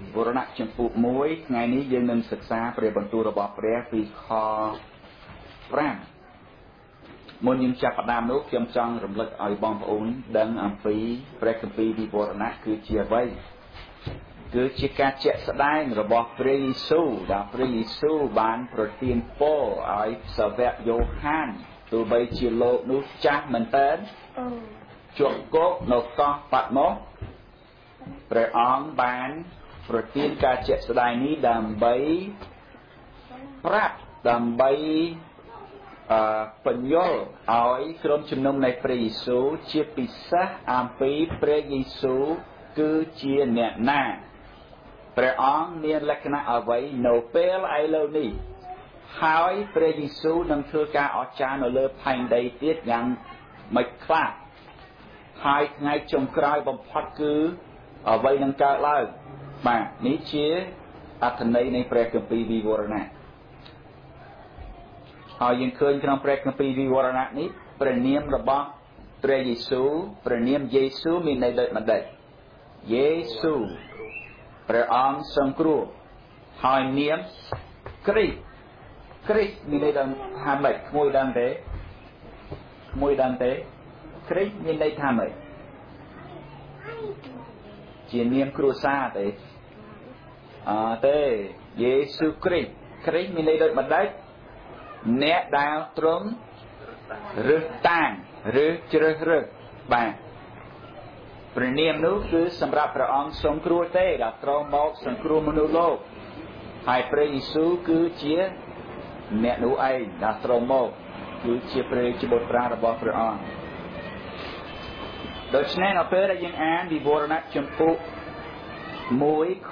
វរណៈចម្ពោះ1ថ្ងៃនេះយើងនឹងសិក្សាព្រះបន្ទូលរបស់ព្រះពីខ5មុនយើងចាប់ផ្ដើមនោះខ្ញុំចង់រំលឹកឲ្យបងប្អូនដឹងអំពីព្រះគម្ពីរវិវរណៈគឺជាអ្វីគឺជាការជាក់ស្ដែងរបស់ព្រះយេស៊ូវដែលព្រះយេស៊ូវបានប្រទានពរឲ្យសាវកយ៉ូហានទោះបីជាលោកនោះចាស់មែនតើជាប់គុកនៅកោះប៉ាត់ម៉ូសព្រះអង្គបានប្រទានការជាក់ស្ដែងនេះដើម្បីប្រាប់ដើម្បីបញ្យល់ឲ្យក្រុមជំនុំនៃព្រះយេស៊ូវជាពិសេសអំពីព្រះយេស៊ូវគឺជាអ្នកណាព្រះអង្គមានលក្ខណៈអ្វីនៅពេលឥឡូវនេះហើយព្រះយេស៊ូវនឹងធ្វើការអស្ចារ្យនៅលើផែនដីទៀតយ៉ាងមិនខ្លះហើយថ្ងៃចុងក្រោយបំផុតគឺអ្វីនឹងកើតឡើងបាទនេះជាអត្ថន័យនៃព្រះគម្ពីរវិវរណៈហើយយើងឃើញក្នុងព្រះគម្ពីរវិវរណៈនេះព្រះនាមរបស់ព្រះយេស៊ូវព្រះនាមយេស៊ូវមានន័យដូចម្ដេចយេស៊ូវព្រះអង្គសង្គ្រោះហើយនាមគ្រីស្ទមានន័យថាម៉េចក្មួយដឹងទេគ្រីស្ទមានន័យថាម៉េចជានាមគ្រួសារទេទេយេស៊ូវគ្រីស្ទមានន័យដូចម្ដេចអ្នកដែលទ្រង់រើសតាំងឬជ្រើសរើសបាទព្រះនាមនោះគឺសម្រាប់ព្រះអង្គសង្គ្រោះទេដែលទ្រង់មកសង្គ្រោះមនុស្សលោកហើយព្រះយេស៊ូវគឺជាអ្នកនោះឯងដែលទ្រង់មកគឺជាព្រះជាបុត្រារបស់ព្រះអង្គដូច្នេះនៅពេលដែលយើងអានវិវរណៈចំពុក1ខ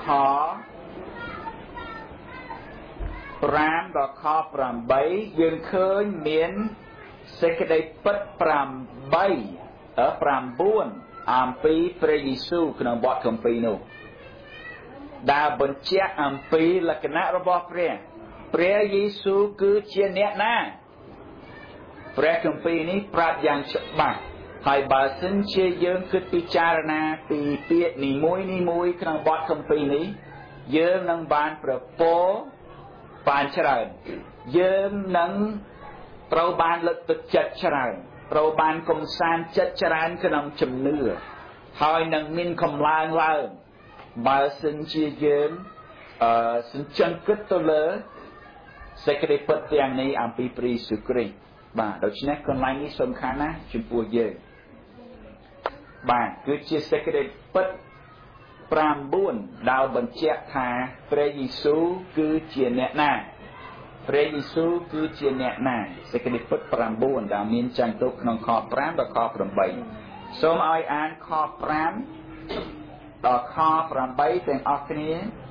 5ដល់ខ8យើងឃើញមានសេចក្តីពិត9អំពីព្រះយេស៊ូវក្នុងបទគម្ពីរនោះដែលបញ្ជាក់អំពីលក្ខណៈរបស់ព្រះយេស៊ូវគឺជាអ្នកណាព្រះគម្ពីរនេះប្រាប់យ៉ាងច្បាស់ហើយបើសិនជាយើងគិតពិចារណាពីពាក្យនីមួយក្នុងបទគម្ពីរនេះយើងនឹងបានប្រពោបានច្រើនយើងនឹងត្រូវបានលើកទឹកចិត្តច្រើនត្រូវបានកំសាន្តចិត្តច្រើនក្នុងជំនឿហើយនឹងមានកម្លាំងឡើងបើសិនជាយើងសិនចង់គិតទៅលើសេចក្តីពិតទាំងនេះអំពីព្រះយេស៊ូវគ្រីស្ទបាទដូច្នេះកន្លែងនេះសំខាន់ណាស់ចំពោះយើងបាទគឺជាសេចក្តីពិត9ដែលបញ្ជាក់ថាព្រះយេស៊ូវគឺជាអ្នកណាព្រះយេស៊ូវគឺជាអ្នកណាសេចក្តីពិត9ដែលមានចែងទុកក្នុងខ5ដល់ខ8សូមឲ្យអានខ5ដល់ខ8ទាំងអស់គ្នា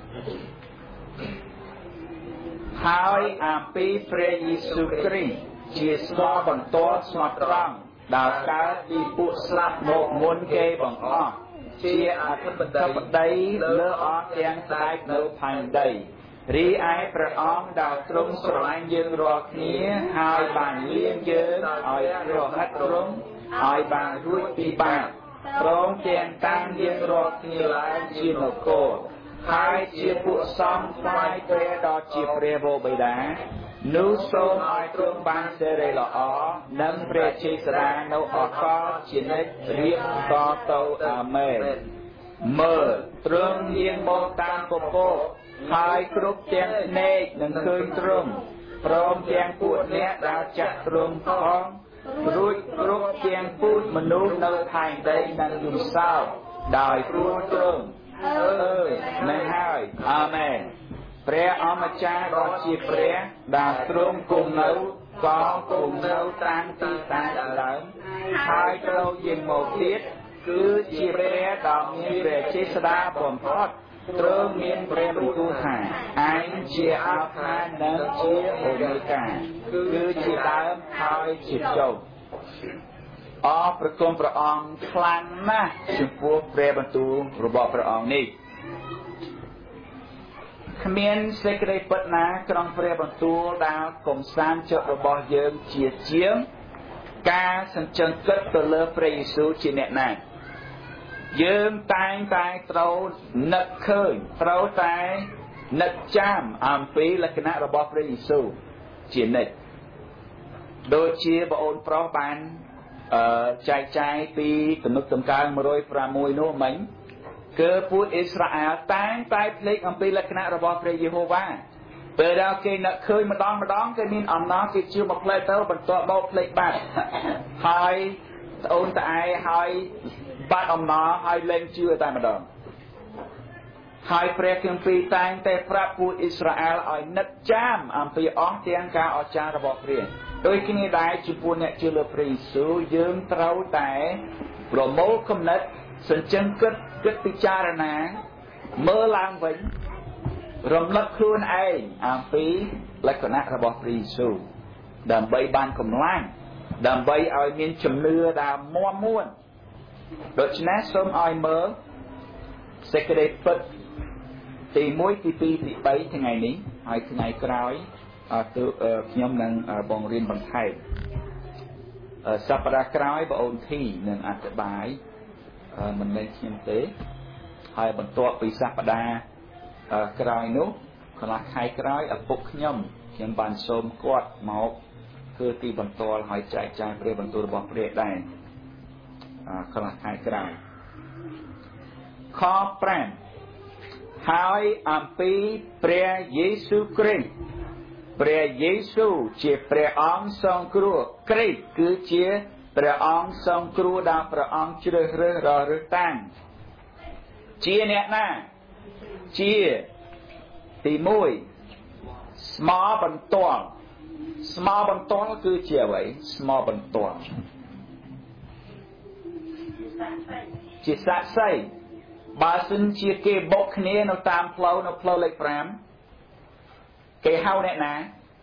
ហើយអំពីព្រះយេស៊ូវគ្រីស្ទជាស្មោះបន្ទាល់ស្មោះត្រង់ដែលកើតពីពួកស្លាប់មកមុនគេបង្អស់ជាអធិបតីលើអស់ទាំងស្ដេចនៅផែនដីរីឯព្រះអង្គដែលទ្រង់ស្រឡាញ់យើងរាល់គ្នាហើយបានលាងយើងឲ្យរហិតរំឲ្យបានរួចពីបាបព្រមទាំងតាំងយើងរាល់គ្នាឡើងជានគរហើយជាពួកសំថ្វាយព្រះដ៏ជាព្រះវរបិតានោះសូមឲ្យទ្រង់បានសេរីល្អនិងព្រះជេស្តានៅអកលជានិច្ចរៀបតទៅអាមែនមើលទ្រង់យាងមកតាមពពកហើយគ្រប់ទាំងភ្នែកនឹងឃើញទ្រង់ព្រមទាំងពួកអ្នកដែលចាក់ទ្រង់ផងរួចគ្រប់ទាំងពូជមនុស្សនៅផែនដីនឹងយំសោកដោយព្រោះទ្រង់មែនហើយអាមែនព្រះអម្ចាស់ដ៏ជាព្រះដែលទ្រង់គង់នៅក៏គង់នៅតាមទីតាំងដើមហើយត្រូវយាងមកទៀតគឺជាព្រះដ៏មានព្រះជេស្តាបំផុតទ្រង់មានព្រះបន្ទូលថាឯងជាអាល់ផានិងជាអូមេហ្កាគឺជាដើមហើយជាចុងអរព្រគុណព្រះអង្គខ្លាំងណាស់ចំពោះព្រះបន្ទូលរបស់ព្រះអង្គនេះគ្មានសេចក្តីពិតណាក្នុងព្រះបន្ទូលដែលកំសាន្តចិត្តរបស់យើងជាងការសញ្ជឹងគិតទៅលើព្រះយេស៊ូវជាអ្នកណាយើងតែងតែត្រូវនឹកឃើញត្រូវតែនឹកចាំអំពីលក្ខណៈរបស់ព្រះយេស៊ូវជានិច្ចដូចជាបងអូនប្រុសបានចែកចាយពីទំនុកដំកើង106នោះមិញគឺពួកអ៊ីស្រាអែលតែងតែភ្លេចអំពីលក្ខណៈរបស់ព្រះយេហូវ៉ាពេលដែលគេនឹកឃើញម្ដងគេមានអំណរគេជឿមកផ្លែទៅបន្ទាប់បោកភ្លេចបាត់ហើយត្អូនត្អែហើយបាត់អំណរហើយលែងជឿតែម្ដងហើយព្រះគម្ពីរតែងតែប្រាប់ពួកអ៊ីស្រាអែលឲ្យនឹកចាំអំពីអស់ទាំងការអស្ចារ្យរបស់ព្រះដោយគ្នាដែរចំពោះអ្នកជឿលើព្រះយេស៊ូវយើងត្រូវតែប្រមូលគំនិតសញ្ជឹងគិតពិចារណាមើលឡើងវិញរំលឹកខ្លួនឯងអំពីលក្ខណៈរបស់ព្រះយេស៊ូវដើម្បីបានកម្លាំងដើម្បីឲ្យមានជំនឿដែលមាំមួនដូច្នេះសូមឲ្យមើលសេចក្តីពិតទី1ទី2ទី3ថ្ងៃនេះហើយថ្ងៃក្រោយខ្ញុំនឹងបង្រៀនបន្ថែមសប្តាហ៍ក្រោយបងអូនធីនឹងអធិប្បាយមិនមែនខ្ញុំទេហើយបន្ទាប់ពីសប្តាហ៍ក្រោយនោះកន្លះខែក្រោយឪពុកខ្ញុំបានសូមគាត់មកគឺទីបន្ទាល់ហើយចែកចាយព្រះបន្ទូលរបស់ព្រះដែរកន្លះខែក្រោយខ5ហើយអំពីព្រះយេស៊ូវគ្រីស្ទព្រះយេស៊ូវជាព្រះអង្គសង្គ្រោះគ្រីស្ទគឺជាព្រះអង្គសង្គ្រោះដែលព្រះអង្គជ្រើសរើសរើសតាំងជាអ្នកណាជាទី1ស្មោបន្ទាល់គឺជាអ្វីស្មោបន្ទាល់ជាសាក្សីបើសិនជាគេបុកគ្នានៅតាមផ្លូវនៅផ្លូវលេខ5គេហៅអ្នកណា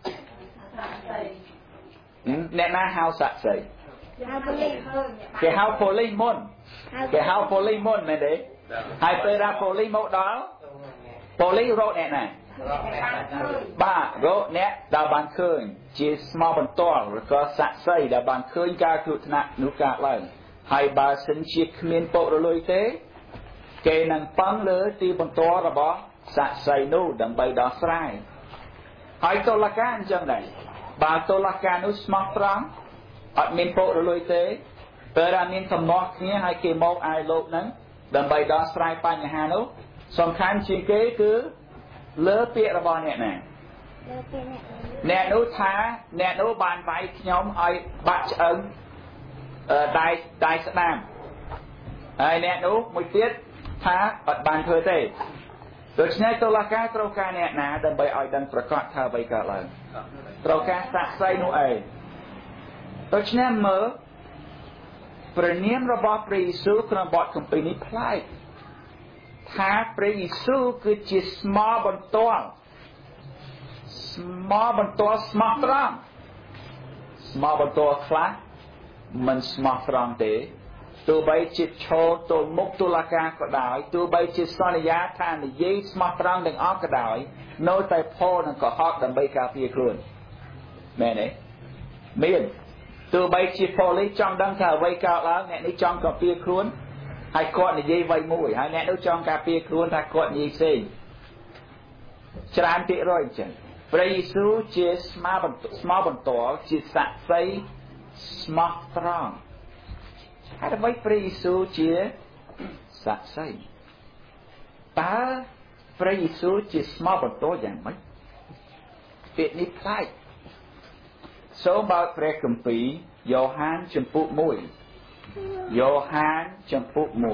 ហៅសាក្សីគេហៅប៉ូលីសមុនមែនទេហើយពេលដែលប៉ូលីសមកដល់ប៉ូលីសរកអ្នកណាបាទរកអ្នកដែលបានឃើញជាស្មោបន្ទាល់ឬក៏សាក្សីដែលបានឃើញការគ្រោះថ្នាក់នោះកើតឡើងហើយបើសិនជាគ្មានពុករលួយទេគេនឹងប៉ង់លើទីបន្ទាល់របស់សាក្សីនោះដើម្បីដោះស្រាយហើយតុលាការអញ្ចឹងដែរបើតុលាការនោះស្មោះត្រង់អត់មានពុករលួយទេពេលដែលមានសំណោះគ្នាហើយគេមកឲ្យលោកហ្នឹងដើម្បីដោះស្រាយបញ្ហានោះសំខាន់ជាងគេគឺលើពាក្យរបស់អ្នកណាអ្នកនោះថាអ្នកនោះបានវាយខ្ញុំឲ្យបាក់ឆ្អឹងដៃស្ដាំហើយអ្នកនោះមួយទៀតថាអត់បានធ្វើទេដូច្នេះតុលាការត្រូវការអ្នកណាដើម្បីឲ្យដឹងប្រកាសថាអ្វីកើតឡើងត្រូវការសាក្សីនោះឯងដូច្នេះមើលព្រះនាមរបស់ព្រះយេស៊ូវក្នុងបទគម្ពីរនេះប្លែកថាព្រះយេស៊ូវគឺជាស្មោបន្ទាល់ស្មោត្រង់ស្មោបន្ទាល់ខ្លះមិនស្មោះត្រង់ទេទោះបីជាឈរទល់មុខតុលាការក៏ដោយទោះបីជាសន្យាថានិយាយស្មោះត្រង់ទាំងអស់ក៏ដោយនៅតែផលនឹងកុហកដើម្បីការពារខ្លួនមែនទេមានទោះបីជាប៉ូលីសចង់ដឹងថាអ្វីកើតឡើងអ្នកនេះចង់ការពារខ្លួនហើយគាត់និយាយអ្វីមួយហើយអ្នកនោះចង់ការពារខ្លួនថាគាត់និយាយផ្សេងច្រើនភាគរយអញ្ចឹងព្រះយេស៊ូវជាស្មោបន្ទាល់ជាសាក្សីស្មោះត្រង់ហើយអ្វីព្រះយេស៊ូវជាសាក្សីតើព្រះយេស៊ូវជាស្មោបន្ទាល់យ៉ាងម៉េចពាក្យនេះប្លែកសូមបើកព្រះគម្ពីរយ៉ូហានចំពុក1យ៉ូហានចំពុក1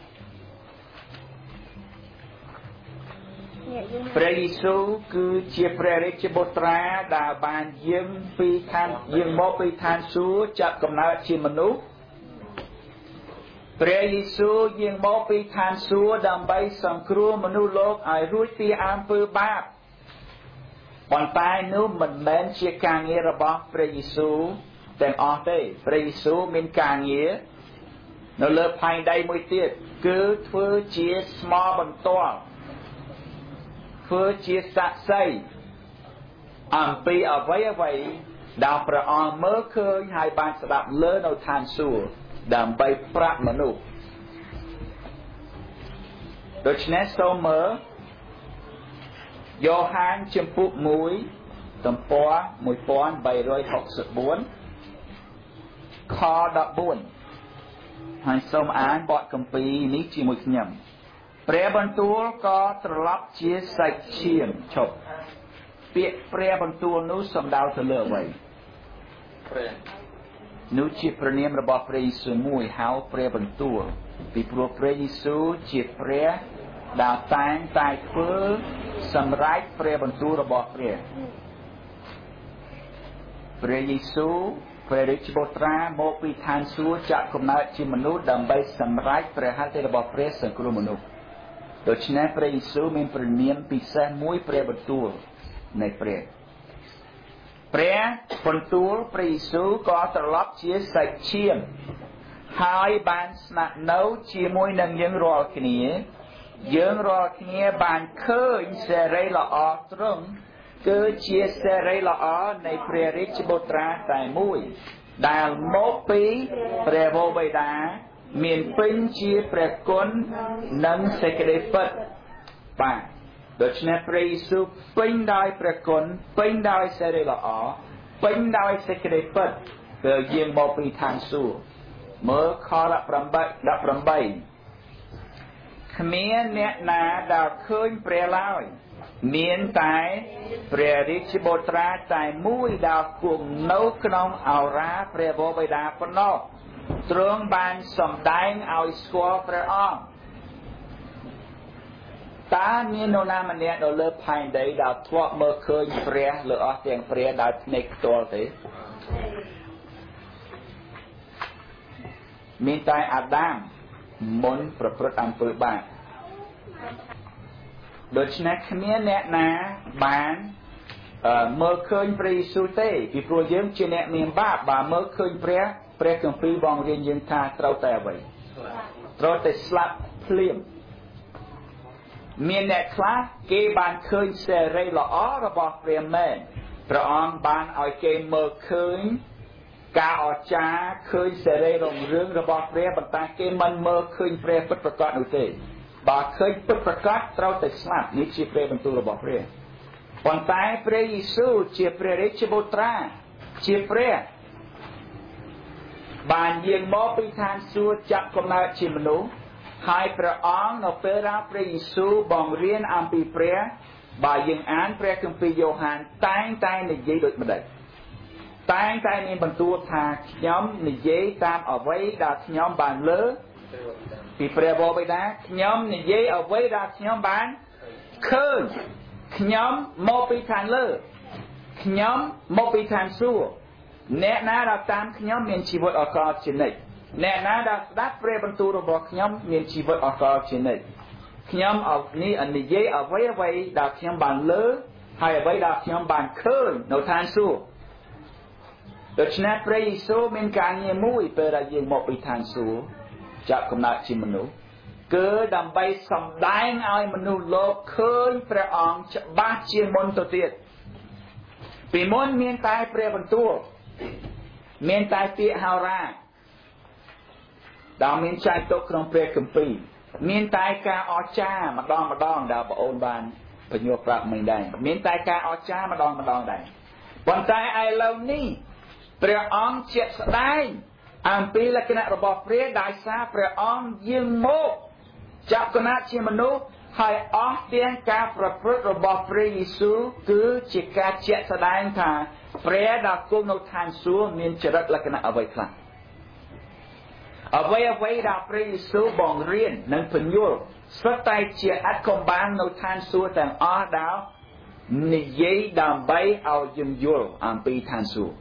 ព្រះយេស៊ូវគឺជាព្រះរាជបុត្រាដែលបានយាងមកពីឋានសួគ៌ចាប់កំណើតជាមនុស្សព្រះយេស៊ូវយាងមកពីឋានសួគ៌ដើម្បីសង្គ្រោះមនុស្សលោកឲ្យរួចពីអំពើបាបប៉ុន្តែនោះមិនមែនជាការងាររបស់ព្រះយេស៊ូវទាំងអស់ទេព្រះយេស៊ូវមានការងារនៅលើផែនដីមួយទៀតគឺធ្វើជាស្មោបន្ទាល់ធ្វើជាសាក្សីអំពីអ្វីដែលព្រះអង្គមើលឃើញហើយបានស្ដាប់លើនៅឋានសួគ៌ដើម្បីប្រាប់មនុស្សដូច្នេះសូមមើលយ៉ូហានជំពូក1ទំព័រ1364ខ14ហើយសូមអានបទគម្ពីរនេះជាមួយខ្ញុំព្រះបន្ទូលក៏ត្រឡប់ជាសាច់ឈាមឈប់ពាក្យព្រះបន្ទូលនោះសំដៅទៅលើអ្វីព្រះនោះជាព្រះនាមរបស់ព្រះយេស៊ូវមួយហៅព្រះបន្ទូលពីព្រោះព្រះយេស៊ូវជាព្រះដែលតែងតែធ្វើសម្រេចព្រះបន្ទូលរបស់ព្រះយេស៊ូវព្រះរាជបុត្រាមកពីឋានសួគ៌ចាក់កំណើតជាមនុស្សដើម្បីសម្រេចព្រះហត្ថលេរបស់ព្រះសង្គ្រោះមនុស្សដូច្នេះព្រះយេស៊ូវមានព្រះនាមពិសេសមួយព្រះបន្ទូលនៃព្រះបន្ទូលព្រះយេស៊ូវក៏ត្រឡប់ជាសាច់ឈាមហើយបានស្នាក់នៅជាមួយនឹងយើងរាល់គ្នាបានឃើញសេរីល្អទ្រង់គឺជាសេរីល្អនៃព្រះរាជបុត្រាតែមួយដែលមកពីព្រះវរបិតាមានពេញជាព្រះគុណនិងសេចក្តីពិតបាទដូច្នេះព្រះយេស៊ូវពេញដោយព្រះគុណពេញដោយសេរីល្អពេញដោយសេចក្តីពិតគឺយាងមកពីឋានសួគ៌មើលខ18គ្មានអ្នកណាដែលឃើញព្រះឡើយមានតែព្រះរាជបុត្រាតែមួយដែលគង់នៅក្នុងឱរាព្រះវរបិតាប៉ុណ្ណោះទ្រង់បានសម្ដែងឲ្យស្គាល់ព្រះអង្គតើមាននរណាម្នាក់នៅលើផែនដីដែលធ្លាប់មើលឃើញព្រះលើអស់ទាំងព្រះដោយភ្នែកផ្ទាល់ទេមានតែអាដាមមុនប្រព្រឹត្តអំពើបាបដូច្នេះគ្មានអ្នកណាបានមើលឃើញព្រះយេស៊ូវទេពីព្រោះយើងជាអ្នកមានបាបបើមើលឃើញព្រះគម្ពីរបងរៀនយើងថាត្រូវតែអ្វីត្រូវតែស្លាប់ភ្លាមមានអ្នកខ្លះគេបានឃើញសេរីល្អរបស់ព្រះមែនព្រះអង្គបានឲ្យគេមើលឃើញការអស្ចារ្យឃើញសេរីរុងរឿងរបស់ព្រះប៉ុន្តែគេមិនមើលឃើញព្រះពិតប្រាកដនោះទេបើឃើញពិតប្រាកដត្រូវតែស្លាប់នេះជាព្រះបន្ទូលរបស់ព្រះប៉ុន្តែព្រះយេស៊ូវជាព្រះរាជបុត្រាជាព្រះបានយាងមកពីឋានសួគ៌ចាប់កំណើតជាមនុស្សហើយព្រះអង្គនៅពេលដែលព្រះយេស៊ូវបង្រៀនអំពីព្រះបើយើងអានព្រះគម្ពីរយ៉ូហានតែងតែនិយាយដូចម្ដេចតែងតែមានបន្ទូលថាខ្ញុំនិយាយតាមអ្វីដែលខ្ញុំបានលើពីព្រះវរបិតាខ្ញុំនិយាយអ្វីដែលខ្ញុំបានឃើញខ្ញុំមកពីខាងលើខ្ញុំមកពីឋានសួគ៌អ្នកណាដែលតាមខ្ញុំមានជីវិតអកលជានិច្ចអ្នកណាដែលស្ដាប់ព្រះបន្ទូលរបស់ខ្ញុំមានជីវិតអកលជានិច្ចខ្ញុំនិយាយអ្វីដែលខ្ញុំបានលើហើយអ្វីដែលខ្ញុំបានឃើញនៅឋានសួគ៌ដូច្នេះព្រះយេស៊ូវមានការងារមួយពេលដែលយាងមកពីឋានសួគ៌ចាប់កំណើតជាមនុស្សគឺដើម្បីសម្ដែងឲ្យមនុស្សលោកឃើញព្រះអង្គច្បាស់ជាងមុនទៅទៀតពីមុនមានតែព្រះបន្ទូលមានតែពាក្យហោរាដែលមានចែងទុកក្នុងព្រះគម្ពីរមានតែការអស្ចារ្យម្ដងដែលបងអូនបានបញ្ញត្តិប្រាប់មិញដែរមានតែការអស្ចារ្យម្ដងដែរប៉ុន្តែឥឡូវនេះព្រះអង្គជាក់ស្ដែងអំពីលក្ខណៈរបស់ព្រះដោយសារព្រះអង្គយាងមកចាប់កំណើតជាមនុស្សហើយអស់ទាំងការប្រព្រឹត្តរបស់ព្រះយេស៊ូវគឺជាការជាក់ស្ដែងថាព្រះដែលគង់នៅឋានសួគ៌មានចរិតលក្ខណៈអ្វីខ្លះអ្វីដែលព្រះយេស៊ូវបង្រៀននិងពន្យល់សុទ្ធតែជាអត្ថកម្បាំងនៅឋានសួគ៌ទាំងអស់ដែលនិយាយដើម្បីឲ្យយើងយល់អំពីឋានសួគ៌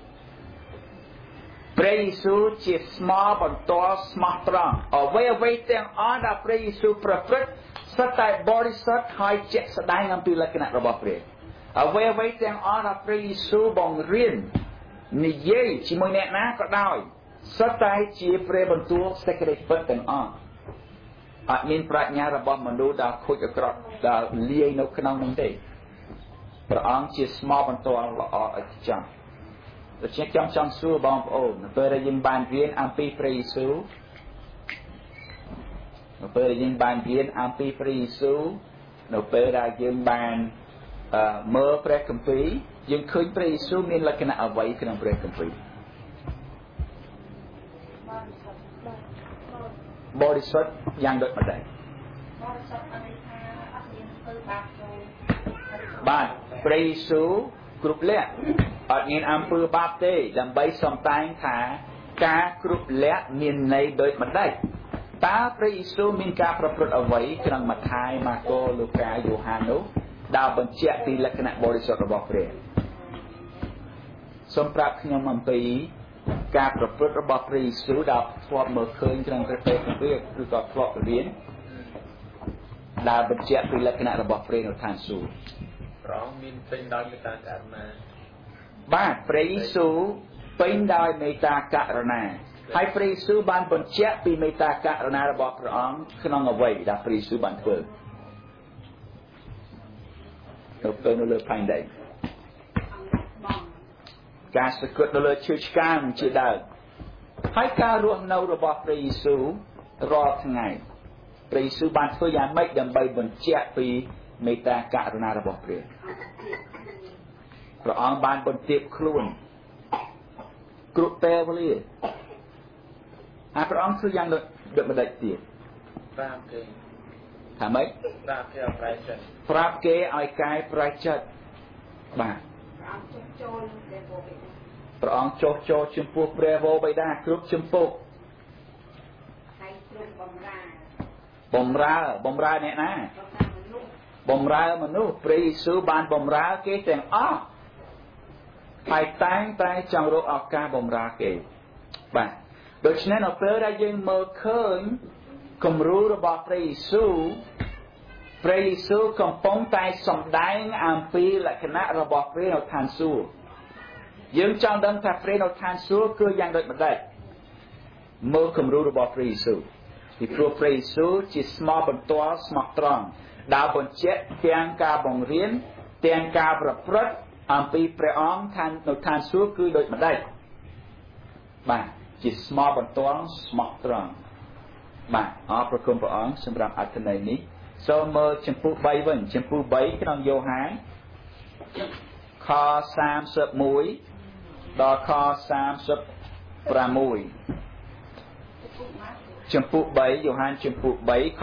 ព្រះយេស៊ូវជាស្មោះបន្ទាល់ស្មោះត្រង់អ្វីទាំងអស់ដែលព្រះយេស៊ូវប្រព្រឹត្តសុទ្ធតែបរិសុទ្ធហើយជាក់ស្ដែងអំពីលក្ខណៈរបស់ព្រះអ្វីទាំងអស់ដែលព្រះយេស៊ូវបង្រៀននិយាយជាមួយអ្នកណាក៏ដោយសុទ្ធតែជាព្រះបន្ទូលសេចក្តីពិតទាំងអស់អត់មានប្រាជ្ញារបស់មនុស្សដែលខូចអាក្រក់ដែលលាយនៅក្នុងនោះទេព្រះអង្គជាស្មោះបន្ទាល់ល្អឥតខ្ចោះដូច្នេះខ្ញុំចង់សួរបងប្អូននៅពេលដែលយើងបានរៀនអំពីព្រះយេស៊ូវនៅពេលដែលយើងបានរៀនអំពីព្រះយេស៊ូវនៅពេលដែលយើងបានមើលព្រះគម្ពីរយើងឃើញព្រះយេស៊ូវមានលក្ខណៈអ្វីក្នុងព្រះគម្ពីរបរិសុទ្ធយ៉ាងដូចម្ដេចបាទព្រះយេស៊ូវគ្រប់លក្ខអត់មានអំពើបាបទេដើម្បីសំដែងថាការគ្រប់លក្ខមានន័យដូចម្ដេចតើព្រះយេស៊ូវមានការប្រព្រឹត្តអ្វីក្នុងម៉ាថាយម៉ាកូលូកាយ៉ូហាននោះដែលបញ្ជាក់ពីលក្ខណៈបរិសុទ្ធរបស់ព្រះសូមប្រាប់ខ្ញុំអំពីការប្រព្រឹត្តរបស់ព្រះយេស៊ូវដែលធ្លាប់មើលឃើញក្នុងព្រះគម្ពីរឬក៏ធ្លាប់រៀនដែលបញ្ជាក់ពីលក្ខណៈរបស់ព្រះនៅឋានសួគ៌ព្រះអង្គមានពេញដោយមេត្តាករុណាបាទព្រះយេស៊ូវពេញដោយមេត្តាករុណាហើយព្រះយេស៊ូវបានបញ្ជាក់ពីមេត្តាករុណារបស់ព្រះអង្គក្នុងអ្វីដែលព្រះយេស៊ូវបានធ្វើនៅលើផែនដីការសង្កត់នៅលើឈើឆ្កាងជាដើមហើយការរស់នៅរបស់ព្រះយេស៊ូវរាល់ថ្ងៃព្រះយេស៊ូវបានធ្វើយ៉ាងម៉េចដើម្បីបញ្ជាក់ពីមេត្តាករុណារបស់ព្រះព្រះអង្គបានបន្ទាបខ្លួនគ្រប់ពេលវេលាហើយព្រះអង្គធ្វើយ៉ាងដូចម្ដេចទៀតប្រាប់គេថាម៉េចប្រាប់គេឲ្យកែប្រែចិត្តបាទព្រះអង្គចុះចូលចំពោះព្រះវរបិតាគ្រប់ចំពោះហើយគ្រប់បម្រើអ្នកណាបម្រើមនុស្សព្រះយេស៊ូវបានបម្រើគេទាំងអស់ហើយតែងតែចង់រកឱកាសបម្រើគេបាទដូច្នេះនៅពេលដែលយើងមើលឃើញគំរូរបស់ព្រះយេស៊ូវកំពុងតែសម្ដែងអំពីលក្ខណៈរបស់ព្រះនៅឋានសួគ៌យើងចង់ដឹងថាព្រះនៅឋានសួគ៌គឺយ៉ាងដូចម្ដេចមើលគំរូរបស់ព្រះយេស៊ូវពីព្រោះព្រះយេស៊ូវជាស្មោះបន្ទាល់ស្មោះត្រង់ដែលបញ្ជាក់ទាំងការបង្រៀនទាំងការប្រព្រឹត្តអំពីព្រះអង្គនៅឋានសួគ៌គឺដូចម្ដេចបាទជាស្មោះបន្ទាល់ស្មោះត្រង់បាទអរព្រគុណព្រះអង្គសម្រាប់អត្ថន័យនេះសូមមើលចំពោះ3វិញចំពោះ3ក្នុងយ៉ូហានខ31ដល់ខ36ចំពោះ3យ៉ូហានចំពោះ3ខ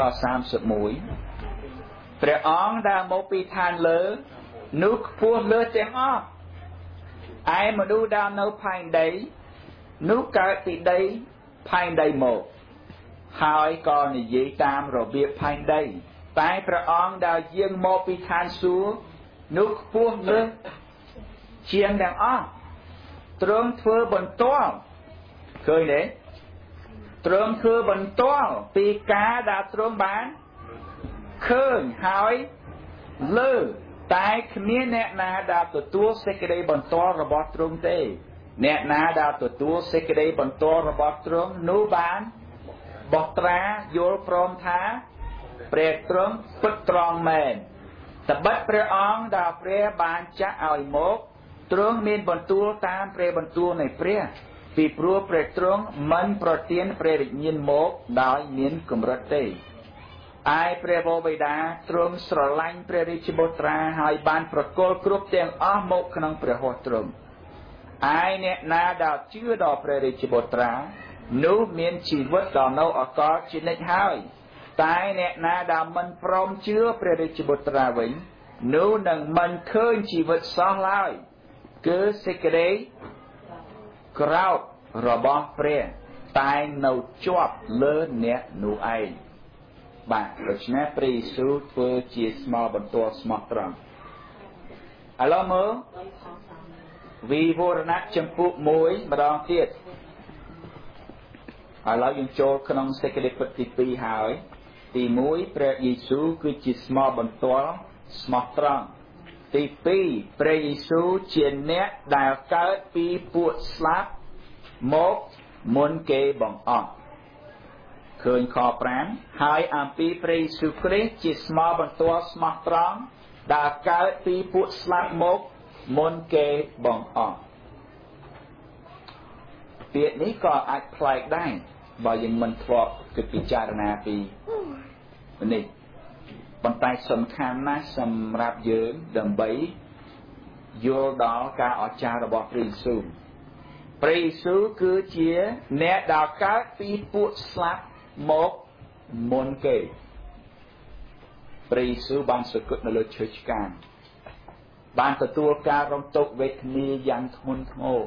31ព្រះអង្គដែលមកពីឋានលើនោះខ្ពស់លើទាំងអស់ឯមនុស្សដែលនៅផែនដីនោះកើតពីដីផែនដីមកហើយក៏និយាយតាមរបៀបផែនដីតែព្រះអង្គដែលយាងមកពីឋានសួគ៌នោះខ្ពស់លើជាងទាំងអស់ទ្រង់ធ្វើបន្ទាល់ឃើញទេទ្រង់ធ្វើបន្ទាល់ពីការដែលទ្រង់បានឃើញហើយលើតែគ្មានអ្នកណាដែលទទួលសេចក្តីបន្ទាល់របស់ទ្រង់ទេអ្នកណាដែលទទួលសេចក្តីបន្ទាល់របស់ទ្រង់នោះបានបោះត្រាយល់ព្រមថាព្រះទ្រង់ពិតត្រង់មែនត្បិតព្រះអង្គដែលព្រះបានចាក់ឲ្យមកទ្រង់មានបន្ទូលតាមព្រះបន្ទូលនៃព្រះពីព្រោះព្រះទ្រង់មិនប្រទានព្រះរាជញាណមកដោយមានកម្រិតទេឯព្រះវរបិតាទ្រង់ស្រឡាញ់ព្រះរាជបុត្រាហើយបានប្រគល់គ្រប់ទាំងអស់មកក្នុងព្រះហស្ថទ្រង់ឯអ្នកណាដែលជឿដល់ព្រះរាជបុត្រានោះមានជីវិតដល់នៅអកលជានិច្ចហើយតែអ្នកណាដែលមិនព្រមជឿព្រះរាជបុត្រាវិញនោះនឹងមិនឃើញជីវិតសោះឡើយគឺសេចក្តីក្រោធរបស់ព្រះតែនៅជាប់លើអ្នកនោះឯងបាទដូច្នេះព្រះយេស៊ូវធ្វើជាស្មោះបន្ទាល់ស្មោះត្រង់ឥឡូវមើលវិវរណៈចំពុះ1ម្ដងទៀតឥឡូវយើងចូលក្នុងសេចក្តីពិតទី2ហើយទី1ព្រះយេស៊ូវគឺជាស្មោះបន្ទាល់ស្មោះត្រង់ទី2ព្រះយេស៊ូវជាអ្នកដែលកើតពីពួកស្លាប់មកមុនគេបង្អស់ឃើញខ5ហើយអំពីព្រះយេស៊ូវគ្រីស្ទជាស្មោះបន្ទាល់ស្មោះត្រង់ដែលកើតពីពួកស្លាប់មកមុនគេបង្អស់ពាក្យនេះក៏អាចប្លែកដែរបើយើងមិនធ្លាប់គិតពិចារណាពីនេះប៉ុន្តែសំខាន់ណាស់សម្រាប់យើងដើម្បីយល់ដល់ការអស្ចារ្យរបស់ព្រះយេស៊ូវព្រះយេស៊ូវគឺជាអ្នកដែលកើតពីពួកស្លាប់មកមុនគេព្រះយេស៊ូវបានសគត់នៅលើឈើឆ្កាងបានទទួលការរំទុកវេទនាយ៉ាងធ្ងន់ធ្ងរ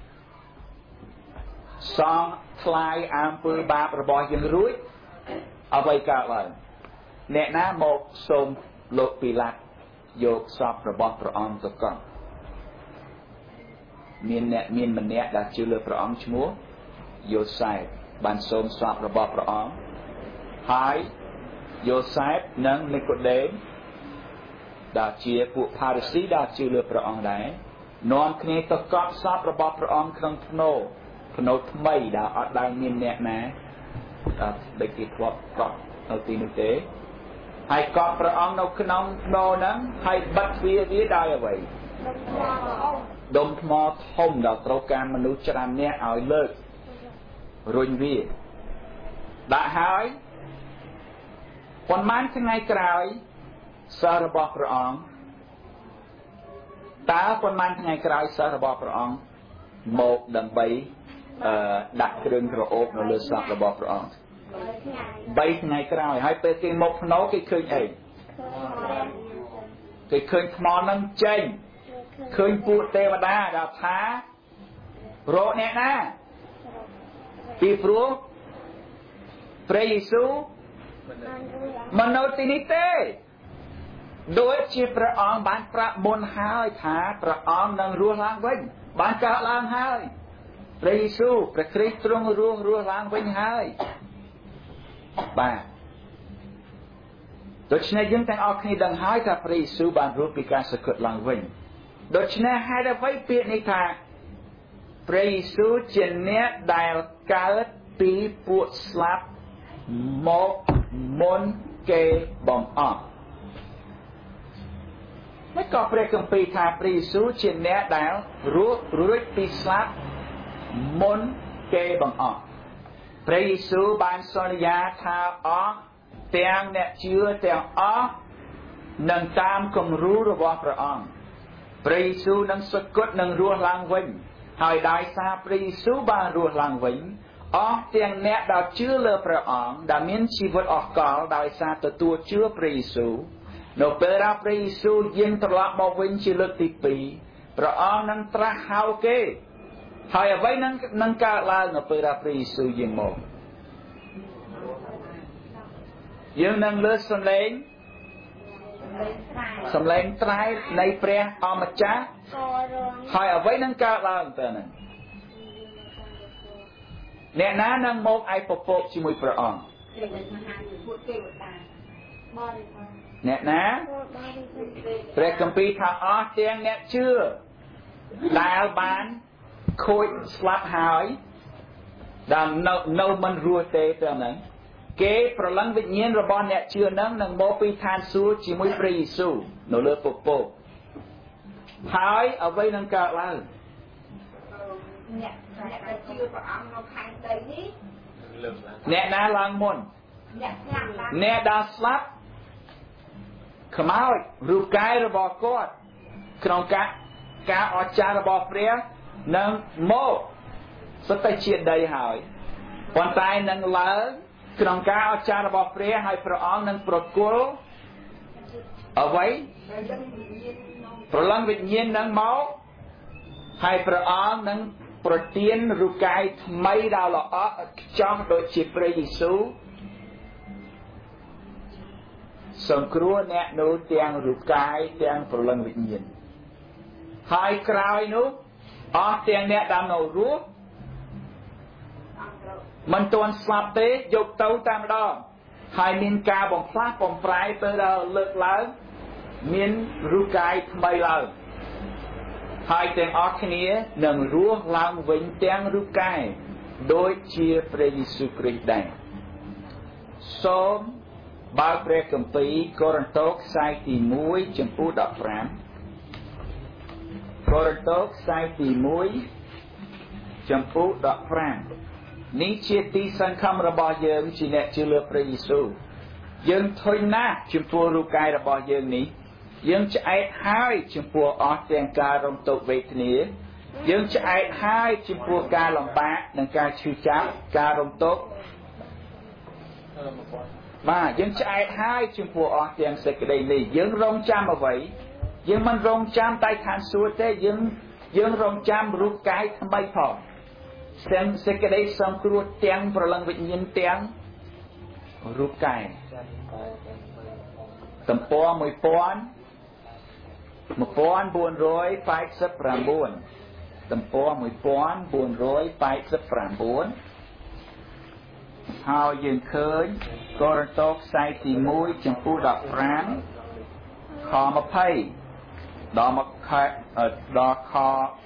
សងថ្លៃអំពើបាបរបស់យើងរួចអ្វីកើតឡើងអ្នកណាមកសូមលោកពីឡាតយកសពរបស់ព្រះអង្គទៅកប់មានម្នាក់ដែលជឿលើព្រះអង្គឈ្មោះយូសែបបានសូមសពរបស់ព្រះអង្គហើយយូសែបនិងនីកូដេមដែលជាពួកផារីស៊ីដែលជឿលើព្រះអង្គដែរនាំគ្នាទៅកប់សពរបស់ព្រះអង្គក្នុងភ្នូថ្មីដែលអត់ដែលមានអ្នកណាដែលគេធ្លាប់កប់នៅទីនោះទេហើយកប់ព្រះអង្គនៅក្នុងភ្នូហ្នឹងហើយបិទវាដោយអ្វីដុំថ្មធំដែលត្រូវការមនុស្សច្រើនអ្នកឲ្យលើករុញវាដាក់ហើយប៉ុន្មានថ្ងៃក្រោយសិស្សរបស់ព្រះអង្គតើប៉ុន្មានថ្ងៃក្រោយសិស្សរបស់ព្រះអង្គមកដើម្បីដាក់គ្រឿងក្រអូបនៅលើសពរបស់ព្រះអង្គ3ថ្ងៃក្រោយហើយពេលគេមកភ្នូគេឃើញអីគេឃើញថ្មនឹងចេញឃើញពួកទេវតាដែលថារកអ្នកណាពីព្រោះព្រះយេស៊ូវមិននៅទីនេះទេដូចជាព្រះអង្គបានប្រាប់មុនហើយថាព្រះអង្គនឹងរស់ឡើងវិញបានកើតឡើងហើយព្រះយេស៊ូវព្រះគ្រីស្ទទ្រង់រស់ឡើងវិញហើយបាទដូច្នេះយើងទាំងអស់គ្នាដឹងហើយថាព្រះយេស៊ូវបានរស់ពីការសគត់ឡើងវិញដូច្នេះហេតុអ្វីពាក្យនេះថាព្រះយេស៊ូវជាអ្នកដែលកើតពីពួកស្លាប់មកមុនគេបង្អស់មិនក៏ព្រះគម្ពីរថាព្រះយេស៊ូវជាអ្នកដែលរស់រួចពីស្លាប់មុនគេបង្អស់ព្រះយេស៊ូវបានសន្យាថាអស់ទាំងអ្នកជឿទាំងអស់នឹងតាមគំរូរបស់ព្រះអង្គព្រះយេស៊ូវនឹងសគត់នឹងរស់ឡើងវិញហើយដោយសារព្រះយេស៊ូវបានរស់ឡើងវិញអស់ទាំងអ្នកដែលជឿលើព្រះអង្គដែលមានជីវិតអស់កលដោយសារទទួលជឿព្រះយេស៊ូវនៅពេលដែលព្រះយេស៊ូវយាងត្រឡប់មកវិញជាលើកទី2ព្រះអង្គនឹងត្រាស់ហៅគេហើយអ្វីនឹងកើតឡើងនៅពេលដែលព្រះយេស៊ូវយាងមកយើងនឹងលើសំឡេងត្រែកនៃព្រះអម្ចាស់ហើយអ្វីនឹងកើតឡើងទៅហ្នឹងអ្នកណានឹងមកឯពពកជាមួយព្រះអង្គអ្នកណាព្រះគម្ពីរថាអស់ទាំងអ្នកជឿដែលបានខូចស្លាប់ហើយដែលនៅមិនរស់ទេទៅហ្នឹងគេប្រឡឹងវិញ្ញាណរបស់អ្នកជឿហ្នឹងនឹងមកពីឋានសួគ៌ជាមួយព្រះយេស៊ូវនៅលើពពកហើយអ្វីនឹងកើតឡើងអ្នកដែលជឿព្រះអង្គនៅខាងដីនេះអ្នកណាឡើងមុនអ្នកដែលស្លាប់ខ្មោចរូបកាយរបស់គាត់ក្នុងការអស្ចារ្យរបស់ព្រះនឹងមកសុទ្ធតែជាដីហើយប៉ុន្តែនឹងឡើងក្នុងការអស្ចារ្យរបស់ព្រះហើយព្រះអង្គនឹងប្រគល់អ្វីប្រឡងវិញ្ញាណនឹងមកហើយព្រះអង្គនឹងប្រទានរូបកាយថ្មីដល់ល្អឥតខ្ចោះដូចជាព្រះយេស៊ូវសង្គ្រោះអ្នកនោះទាំងរូបកាយទាំងប្រលឹងវិញ្ញាណហើយក្រោយនោះអស់ទាំងអ្នកដែលនៅរស់មិនទាន់ស្លាប់ទេយកទៅតែម្ដងហើយមានការបំផ្លាស់បំប្រែទៅដល់លើកឡើងមានរូបកាយថ្មីឡើងហើយទាំងអស់គ្នានឹងរស់ឡើងវិញទាំងរូបកាយដូចជាព្រះយេស៊ូវគ្រីស្ទដែរសូមបើកព្រះគម្ពីរកូរិនថូសខ្សែទី1ចំពោះ15កូរិនថូសខ្សែទី1ចំពោះ15 នេះជាទីសង្ឃឹមរបស់យើងជាអ្នកជឿលើព្រះយេស៊ូវយើងធុញណាស់ចំពោះរូបកាយរបស់យើងនេះយើងឆ្អែតហើយចំពោះអស់ទាំងការរំទុកវេទនាយើងឆ្អែតហើយចំពោះការលំបាកនិងការឈឺចាប់ការរំទុកបាទយើងឆ្អែតហើយចំពោះអស់ទាំងសេចក្តីនេះយើងរងចាំអ្វីយើងមិនរងចាំតែខាងសួគ៌ទេយើងរងចាំរូបកាយថ្មីផងទាំងសេចក្តីសង្គ្រោះទាំងព្រលឹងវិញ្ញាណទាំងរូបកាយទំព័រ1489ទំព័រ1489ហើយយើងឃើញកូរិនថូសខ្សែទី1ចំពោះ15ខ20ដល់ខ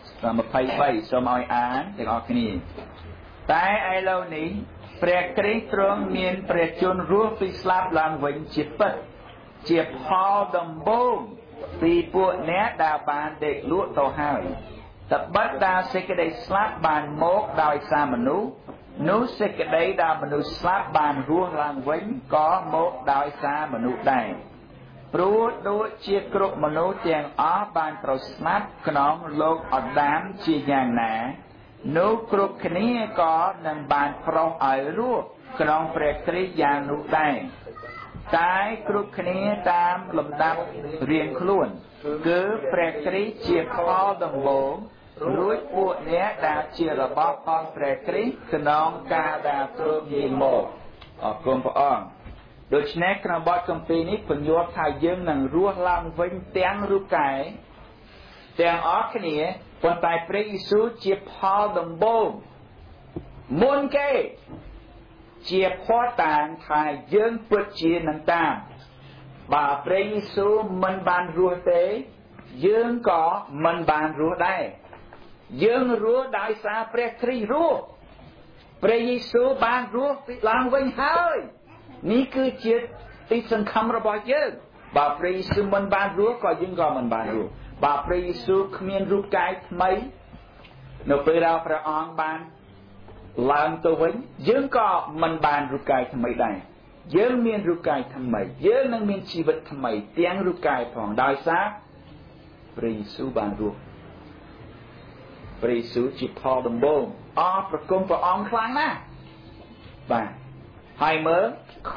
23សូមឲ្យអានទាំងអស់គ្នាតែឥឡូវនេះព្រះគ្រីស្ទទ្រង់មានព្រះជន្មរស់ពីស្លាប់ឡើងវិញជាពិតជាផលដំបូងពីពួកអ្នកដែលបានដេកលក់ទៅហើយត្បិតដែលសេចក្តីស្លាប់បានមកដោយសារមនុស្សនោះសេចក្តីដែលមនុស្សស្លាប់បានរស់ឡើងវិញក៏មកដោយសារមនុស្សដែរព្រោះដូចជាគ្រប់មនុស្សទាំងអស់បានត្រូវស្លាប់ក្នុងលោកអាដាមជាយ៉ាងណានោះគ្រប់គ្នាក៏នឹងបានប្រោសឲ្យរស់ក្នុងព្រះគ្រីស្ទយ៉ាងនោះដែរតែគ្រប់គ្នាតាមលំដាប់រៀងខ្លួនគឺព្រះគ្រីស្ទជាផលដំបូងរួចពួកអ្នកដែលជារបស់ផងព្រះគ្រីស្ទក្នុងការដែលទ្រង់យាងមកអរគុណព្រះអង្គដូច្នេះក្នុងបទគម្ពីរនេះពន្យល់ថាយើងនឹងរស់ឡើងវិញទាំងរូបកាយទាំងអស់គ្នាប៉ុន្តែព្រះយេស៊ូវជាផលដំបូងមុនគេជាភ័ស្តុតាងថាយើងពិតជានឹងតាមបើព្រះយេស៊ូវមិនបានរស់ទេយើងក៏មិនបានរស់ដែរយើងរស់ដោយសារព្រះគ្រីស្ទរស់ព្រះយេស៊ូវបានរស់ឡើងវិញហើយនេះគឺជាទីសង្ឃឹមរបស់យើងបើព្រះយេស៊ូវមិនបានរស់ក៏យើងក៏មិនបានរស់បើព្រះយេស៊ូវគ្មានរូបកាយថ្មីនៅពេលដែលព្រះអង្គបានឡើងទៅវិញយើងក៏មិនបានរូបកាយថ្មីដែរយើងមានរូបកាយថ្មីយើងនឹងមានជីវិតថ្មីទាំងរូបកាយផងដោយសារព្រះយេស៊ូវបានរស់ព្រះយេស៊ូវជាផលដំបូងអរព្រគុណព្រះអង្គខ្លាំងណាស់បាទហើយមើលខ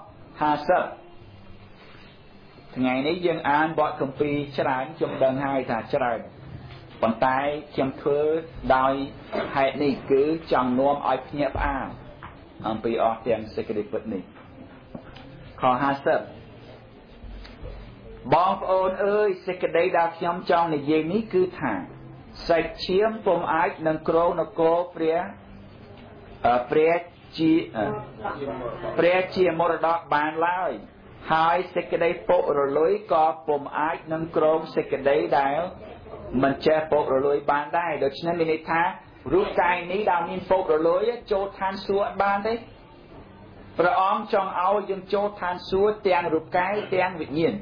50ថ្ងៃនេះយើងអានបទគម្ពីរច្រើនខ្ញុំដឹងហើយថាច្រើនប៉ុន្តែខ្ញុំធ្វើដោយហេតុនេះគឺចង់នាំឲ្យភ្ញាក់ផ្អើលអំពីអស់ទាំងសេចក្តីពិតនេះខ50បងប្អូនអើយសេចក្តីដែលខ្ញុំចង់និយាយនេះគឺថាសាច់ឈាមពុំអាចនឹងគ្រងនគរព្រះជាមរតកបានឡើយហើយសេចក្តីពុករលួយក៏ពុំអាចនឹងគ្រងសេចក្តីដែលមិនចេះពុករលួយបានដែរដូច្នេះមានន័យថារូបកាយនេះដែលមានពុករលួយចូលឋានសួគ៌អត់បានទេព្រះអង្គចង់ឲ្យយើងចូលឋានសួគ៌ទាំងរូបកាយទាំងវិញ្ញាណ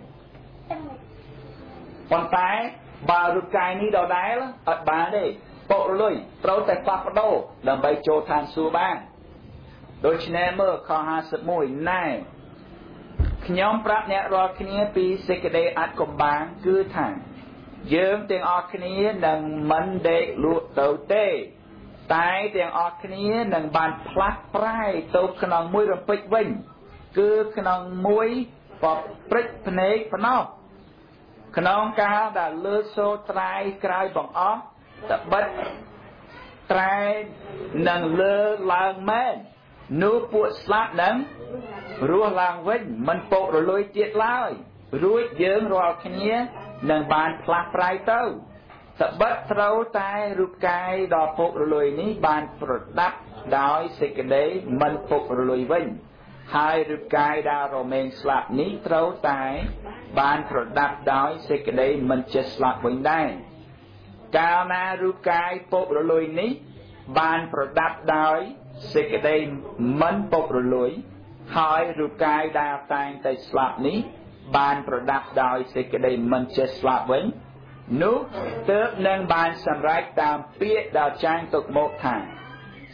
ប៉ុន្តែបើរូបកាយនេះដដែលអត់បានទេពុករលួយត្រូវតែផ្លាស់ប្ដូរដើម្បីចូលឋានសួគ៌បានដូច្នេះមើលខ51ណែខ្ញុំប្រាប់អ្នករាល់គ្នាពីសេចក្តីអាត់កំបាំងគឺថាយើងទាំងអស់គ្នានឹងមិនដេកលក់ទៅទេតែទាំងអស់គ្នានឹងបានផ្លាស់ប្រែទៅក្នុងមួយរំពេចវិញគឺក្នុងមួយព្រឹកភ្នែកប៉ុណ្ណោះក្នុងកាលដែលលើសូរត្រែក្រោយបង្អស់ត្បិតត្រែនឹងលើឡើងមែននោះពួកស្លាប់នឹងរស់ឡើងវិញមិនពុករលួយទៀតឡើយរួចយើងរាល់គ្នានឹងបានផ្លាស់ប្រែទៅត្បិតត្រូវតែរូបកាយដ៏ពុករលួយនេះបានប្រដាប់ដោយសេចក្តីមិនពុករលួយវិញហើយរូបកាយដែលរមែងស្លាប់នេះត្រូវតែបានប្រដាប់ដោយសេចក្តីមិនចេះស្លាប់វិញដែរកាលណារូបកាយពុករលួយនេះបានប្រដាប់ដោយសេចក្តីមិនពុករលួយហើយរូបកាយដែលតែងតែស្លាប់នេះបានប្រដាប់ដោយសេចក្តីមិនចេះស្លាប់វិញនោះទើបនឹងបានសម្រេចតាមពាក្យដែលចាញ់ទុកមកថា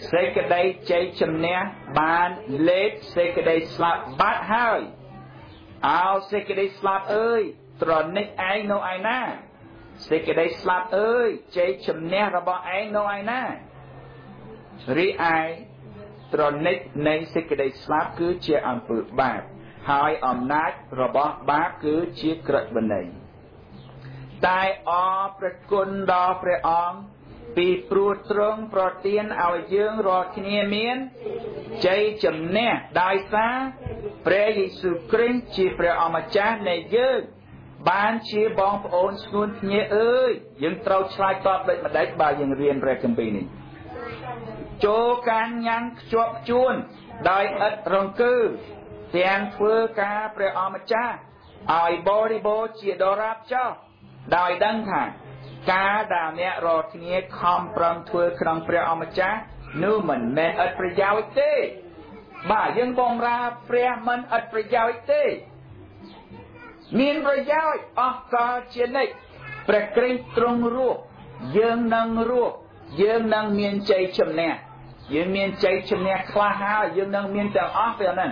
សេចក្តីជ័យជំនះបានលេបសេចក្តីស្លាប់បាត់ហើយអោសេចក្តីស្លាប់អើយត្រនិចឯងនៅឯណាសេចក្តីស្លាប់អើយជ័យជំនះរបស់ឯងនៅឯណារីឯត្រនិចនៃសេចក្តីស្លាប់គឺជាអំពើបាបហើយអំណាចរបស់បាបគឺជាក្រឹតវិន័យតែអរព្រះគុណដល់ព្រះអង្គពីព្រោះទ្រង់ប្រទានឲ្យយើងរាល់គ្នាមានជ័យជំនះដោយសារព្រះយេស៊ូវគ្រីស្ទជាព្រះអម្ចាស់នៃយើងបានជាបងប្អូនស្ងួនភ្ញាអើយយើងត្រូវឆ្លើយតបដូចម្ដេចបើយើងរៀនព្រះគម្ពីរនេះចូលការញ៉ាំងខ្ជាប់ខ្ជួនដោយឥតរង្គើទាំងធ្វើការព្រះអម្ចាស់ឲ្យបរិបូរណ៍ជាដរាបចោះដោយដឹងថាការដែលអ្នករាល់គ្នាខំប្រឹងធ្វើក្នុងព្រះអម្ចាស់នោះមិនមែនឥតប្រយោជន៍ទេបាទយើងបម្រើព្រះមិនឥតប្រយោជន៍ទេមានប្រយោជន៍អស់កលជានិច្ចព្រះគ្រីស្ទទ្រង់រស់យើងនឹងរស់យើងនឹងមានជ័យជំនះយើងមានជ័យជំនះខ្លះហើយយើងនឹងមានទាំងអស់ពេលហ្នឹង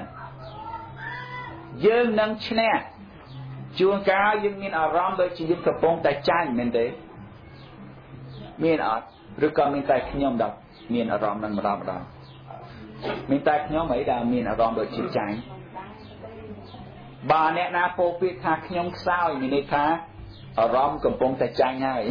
យើងនឹងឈ្នះជួនកាលយើងមានអារម្មណ៍ដូចជាយើងកំពុងតែចាញ់មែនទេមានអត់ឬក៏មានតែខ្ញុំដល់មានអារម្មណ៍នឹងម្ដងមានតែខ្ញុំអីដែលមានអារម្មណ៍ដូចជាចាញ់បើអ្នកណាពោលពាក្យថាខ្ញុំខ្សោយមានន័យថាអារម្មណ៍កំពុងតែចាញ់ហើយ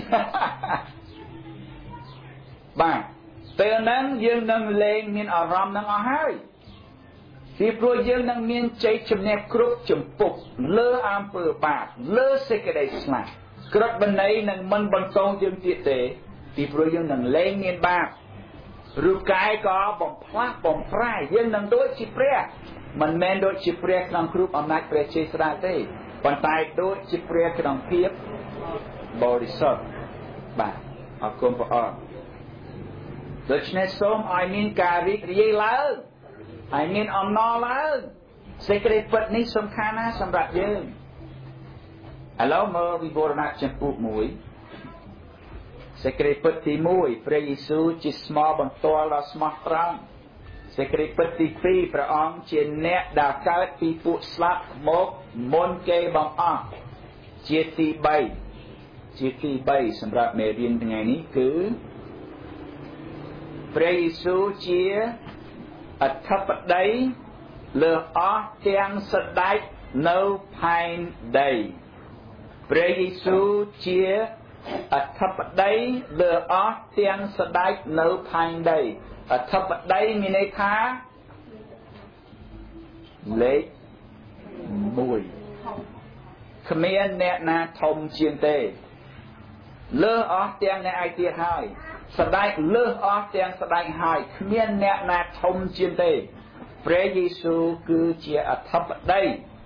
បាទពេលហ្នឹងយើងនឹងលែងមានអារម្មណ៍នឹងអស់ហើយពីព្រោះយើងនឹងមានជ័យជំនះគ្រប់ចម្ពោះលើអំពើបាបលើសេចក្តីស្លាប់ក្រឹតវិន័យនឹងមិនបន្តយើងទៀតទេពីព្រោះយើងនឹងលែងមានបាបរូបកាយក៏បំផ្លាស់បំប្រែយើងនឹងដូចជាព្រះមិនមែនដូចជាព្រះក្នុងគ្រប់អំណាចព្រះជាស្ដេចទេប៉ុន្តែដូចជាព្រះក្នុងភាពបរិសុទ្ធបាទអរគុណព្រះអង្គដូច្នេះសូមឲ្យមានការរីករាយឡើងហើយមានអំណរឡើងសេចក្តីពិតនេះសំខាន់ណាស់សម្រាប់យើងឥឡូវមើលវិវរណៈចំពោះ1សេចក្តីពិតទី1ព្រះយេស៊ូវជាស្មោបន្ទាល់ដ៏ស្មោះត្រង់សេចក្តីពិតទី2ព្រះអង្គជាអ្នកដែលកើតពីពួកស្លាប់មកមុនគេបង្អស់ជាទី3សម្រាប់មេរៀនថ្ងៃនេះគឺព្រះយេស៊ូវជាអធិបតីលើអស់ទាំងសត្វដាច់នៅផែនដីព្រះយេស៊ូវជាអធិបតីលើអស់ទាំងសត្វដាច់នៅផែនដីអធិបតីមានន័យថាលេខ1គ្មានអ្នកណាធំជាងទេលើអស់ទាំងអ្នកឯទៀតហើយស្ដេចលើសអស់ទាំងស្ដេចហើយគ្មានអ្នកណាធំជាងទេព្រះយេស៊ូវគឺជាអធិបតី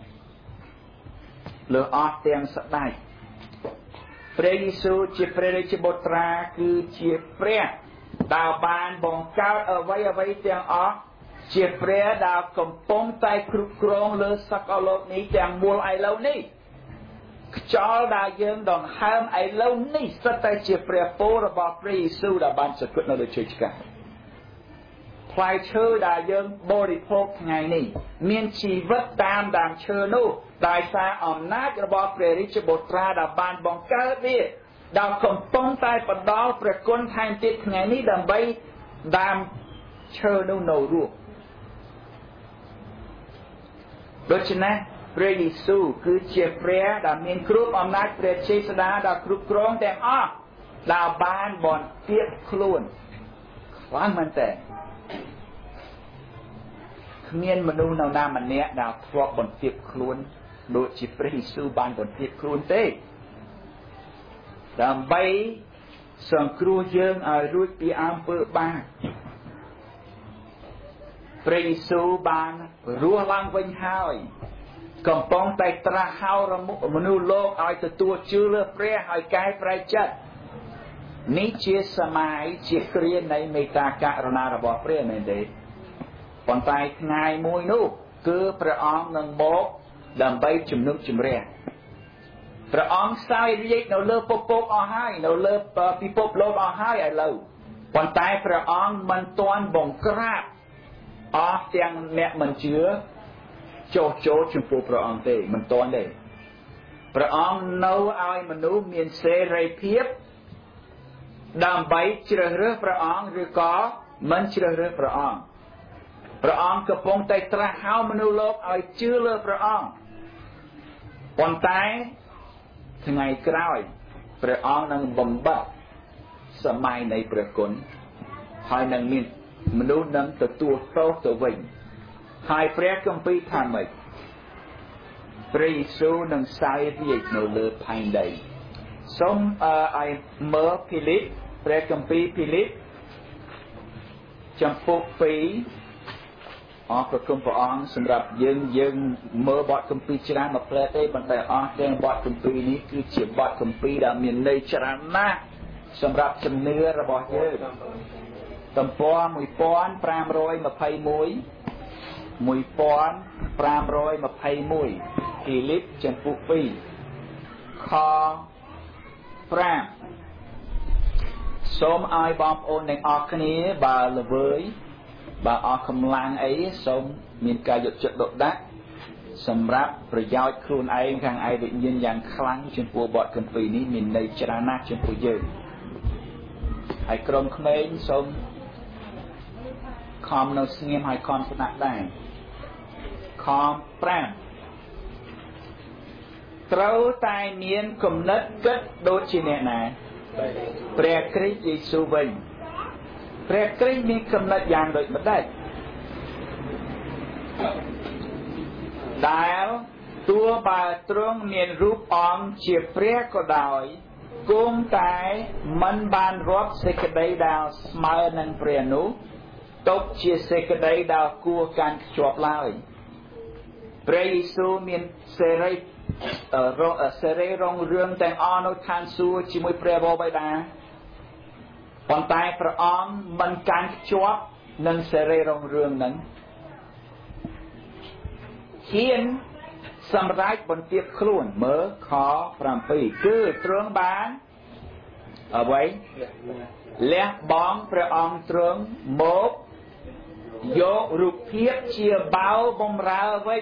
លើអស់ទាំងស្ដេចព្រះយេស៊ូវជាព្រះរាជបុត្រាគឺជាព្រះដែលបានបង្កើតអ្វីទាំងអស់ជាព្រះដែលកំពុងតែគ្រប់គ្រងលើសកលលោកនេះទាំងមូលឥឡូវនេះខ្យល់ដែលយើងដង្ហើមឥឡូវនេះស្ទើរតែជាព្រះពររបស់ព្រះយេស៊ូវដែលបានស្ថិតនៅលើឈើឆ្កាងផ្លែឈើដែលយើងបរិភោគថ្ងៃនេះមានជីវិតតាមដើមឈើនោះដោយសារអំណាចរបស់ព្រះរាជបុត្រាដែលបានបង្កើតវាដែលកំពុងតែបន្តព្រះគុណថែមទៀតថ្ងៃនេះដើម្បីដើមឈើនោះនៅរស់ដូច្នេះព្រះយេស៊ូវគឺជាព្រះដែលមានគ្រប់អំណាចព្រះជាស្ដាដែលគ្រប់គ្រងទាំងអស់ដែលបានបន្ទាបខ្លួនខ្លាំងមែនតើគ្មានមនុស្សណាម្នាក់ដែលធ្លាប់បន្ទាបខ្លួនដូចជាព្រះយេស៊ូវបានបន្ទាបខ្លួនទេដើម្បីសង្គ្រោះយើងឲ្យរួចពីអំពើបាបព្រះយេស៊ូវបានរស់ឡើងវិញហើយកំពុងតែត្រាស់ហៅមនុស្សលោកឲ្យទទួលជឿលើព្រះឲ្យកែប្រែចិត្តនេះជាសម័យជាគ្រានៃមេត្តាករុណារបស់ព្រះមែនទេប៉ុន្តែថ្ងៃមួយនោះគឺព្រះអង្គនឹងមកដើម្បីជំនុំជម្រះព្រះអង្គសោយរាជ្យនៅលើពពកអស់ហើយនៅលើពិភពលោកអស់ហើយឥឡូវប៉ុន្តែព្រះអង្គមិនទាន់បង្ក្រាបអស់ទាំងអ្នកមិនជឿចោះចូលចំពោះព្រះអង្គទេមិនទាន់ទេព្រះអង្គនៅឲ្យមនុស្សមានសេរីភាពដើម្បីជ្រើសរើសព្រះអង្គឬក៏មិនជ្រើសរើសព្រះអង្គព្រះអង្គកំពុងតែត្រាស់ហៅមនុស្សលោកឲ្យជឿលើព្រះអង្គប៉ុន្តែថ្ងៃក្រោយព្រះអង្គនឹងបំបត្តិសម័យនៃព្រះគុណហើយនឹងមានមនុស្សនឹងទទួលទោសទៅវិញហើយព្រះគម្ពីរថាម៉េចព្រះយេស៊ូវនឹងសោយរាជ្យនៅលើផែនដីសូមឲ្យមើលភីលីបព្រះគម្ពីរភីលីបចំពុក2អរព្រគុណព្រះអង្គសម្រាប់យើងមើលបទគម្ពីរច្រើនមកផ្លែទេប៉ុន្តែអស់ទាំងបទគម្ពីរនេះគឺជាបទគម្ពីរដែលមានន័យច្រើនណាស់សម្រាប់ជំនឿរបស់យើងទំព័រ1521ភីលីបចំពុក2ខ5សូមឲ្យបងប្អូនទាំងអស់គ្នាបើល្វើយបើអស់កម្លាំងអីសូមមានការយកចិត្តទុកដាក់សម្រាប់ប្រយោជន៍ខ្លួនឯងខាងឯវិញ្ញាណយ៉ាងខ្លាំងចំពោះបទគម្ពីរនេះមានន័យច្រើនណាស់ចំពោះយើងហើយក្រុមក្មេងសូមខំនៅស្ងៀមហើយខំស្ដាប់ដែរខ5ត្រូវតែមានគំនិតគិតដូចជាអ្នកណាព្រះគ្រីស្ទយេស៊ូវវិញព្រះគ្រីស្ទមានគំនិតយ៉ាងដូចម្ដេចដែលទោះបើទ្រង់មានរូបអង្គជាព្រះក៏ដោយគង់តែមិនបានរាប់សេចក្តីដែលស្មើនឹងព្រះនោះទុកជាសេចក្តីដែលគួរកាន់ខ្ជាប់ឡើយព្រះយេស៊ូវមានសេរីរុងរឿងទាំងអស់នៅឋានសួគ៌ជាមួយព្រះបិតាប៉ុន្តែព្រះអង្គមិនកាន់ខ្ជាប់នឹងសេរីរុងរឿងនឹងហ៊ានសម្រេចបន្ទាបខ្លួនមើលខ7គឺទ្រង់បានអ្វីលះបង់ព្រះអង្គទ្រង់មកយករូបភាពជាបាវបំរើវិញ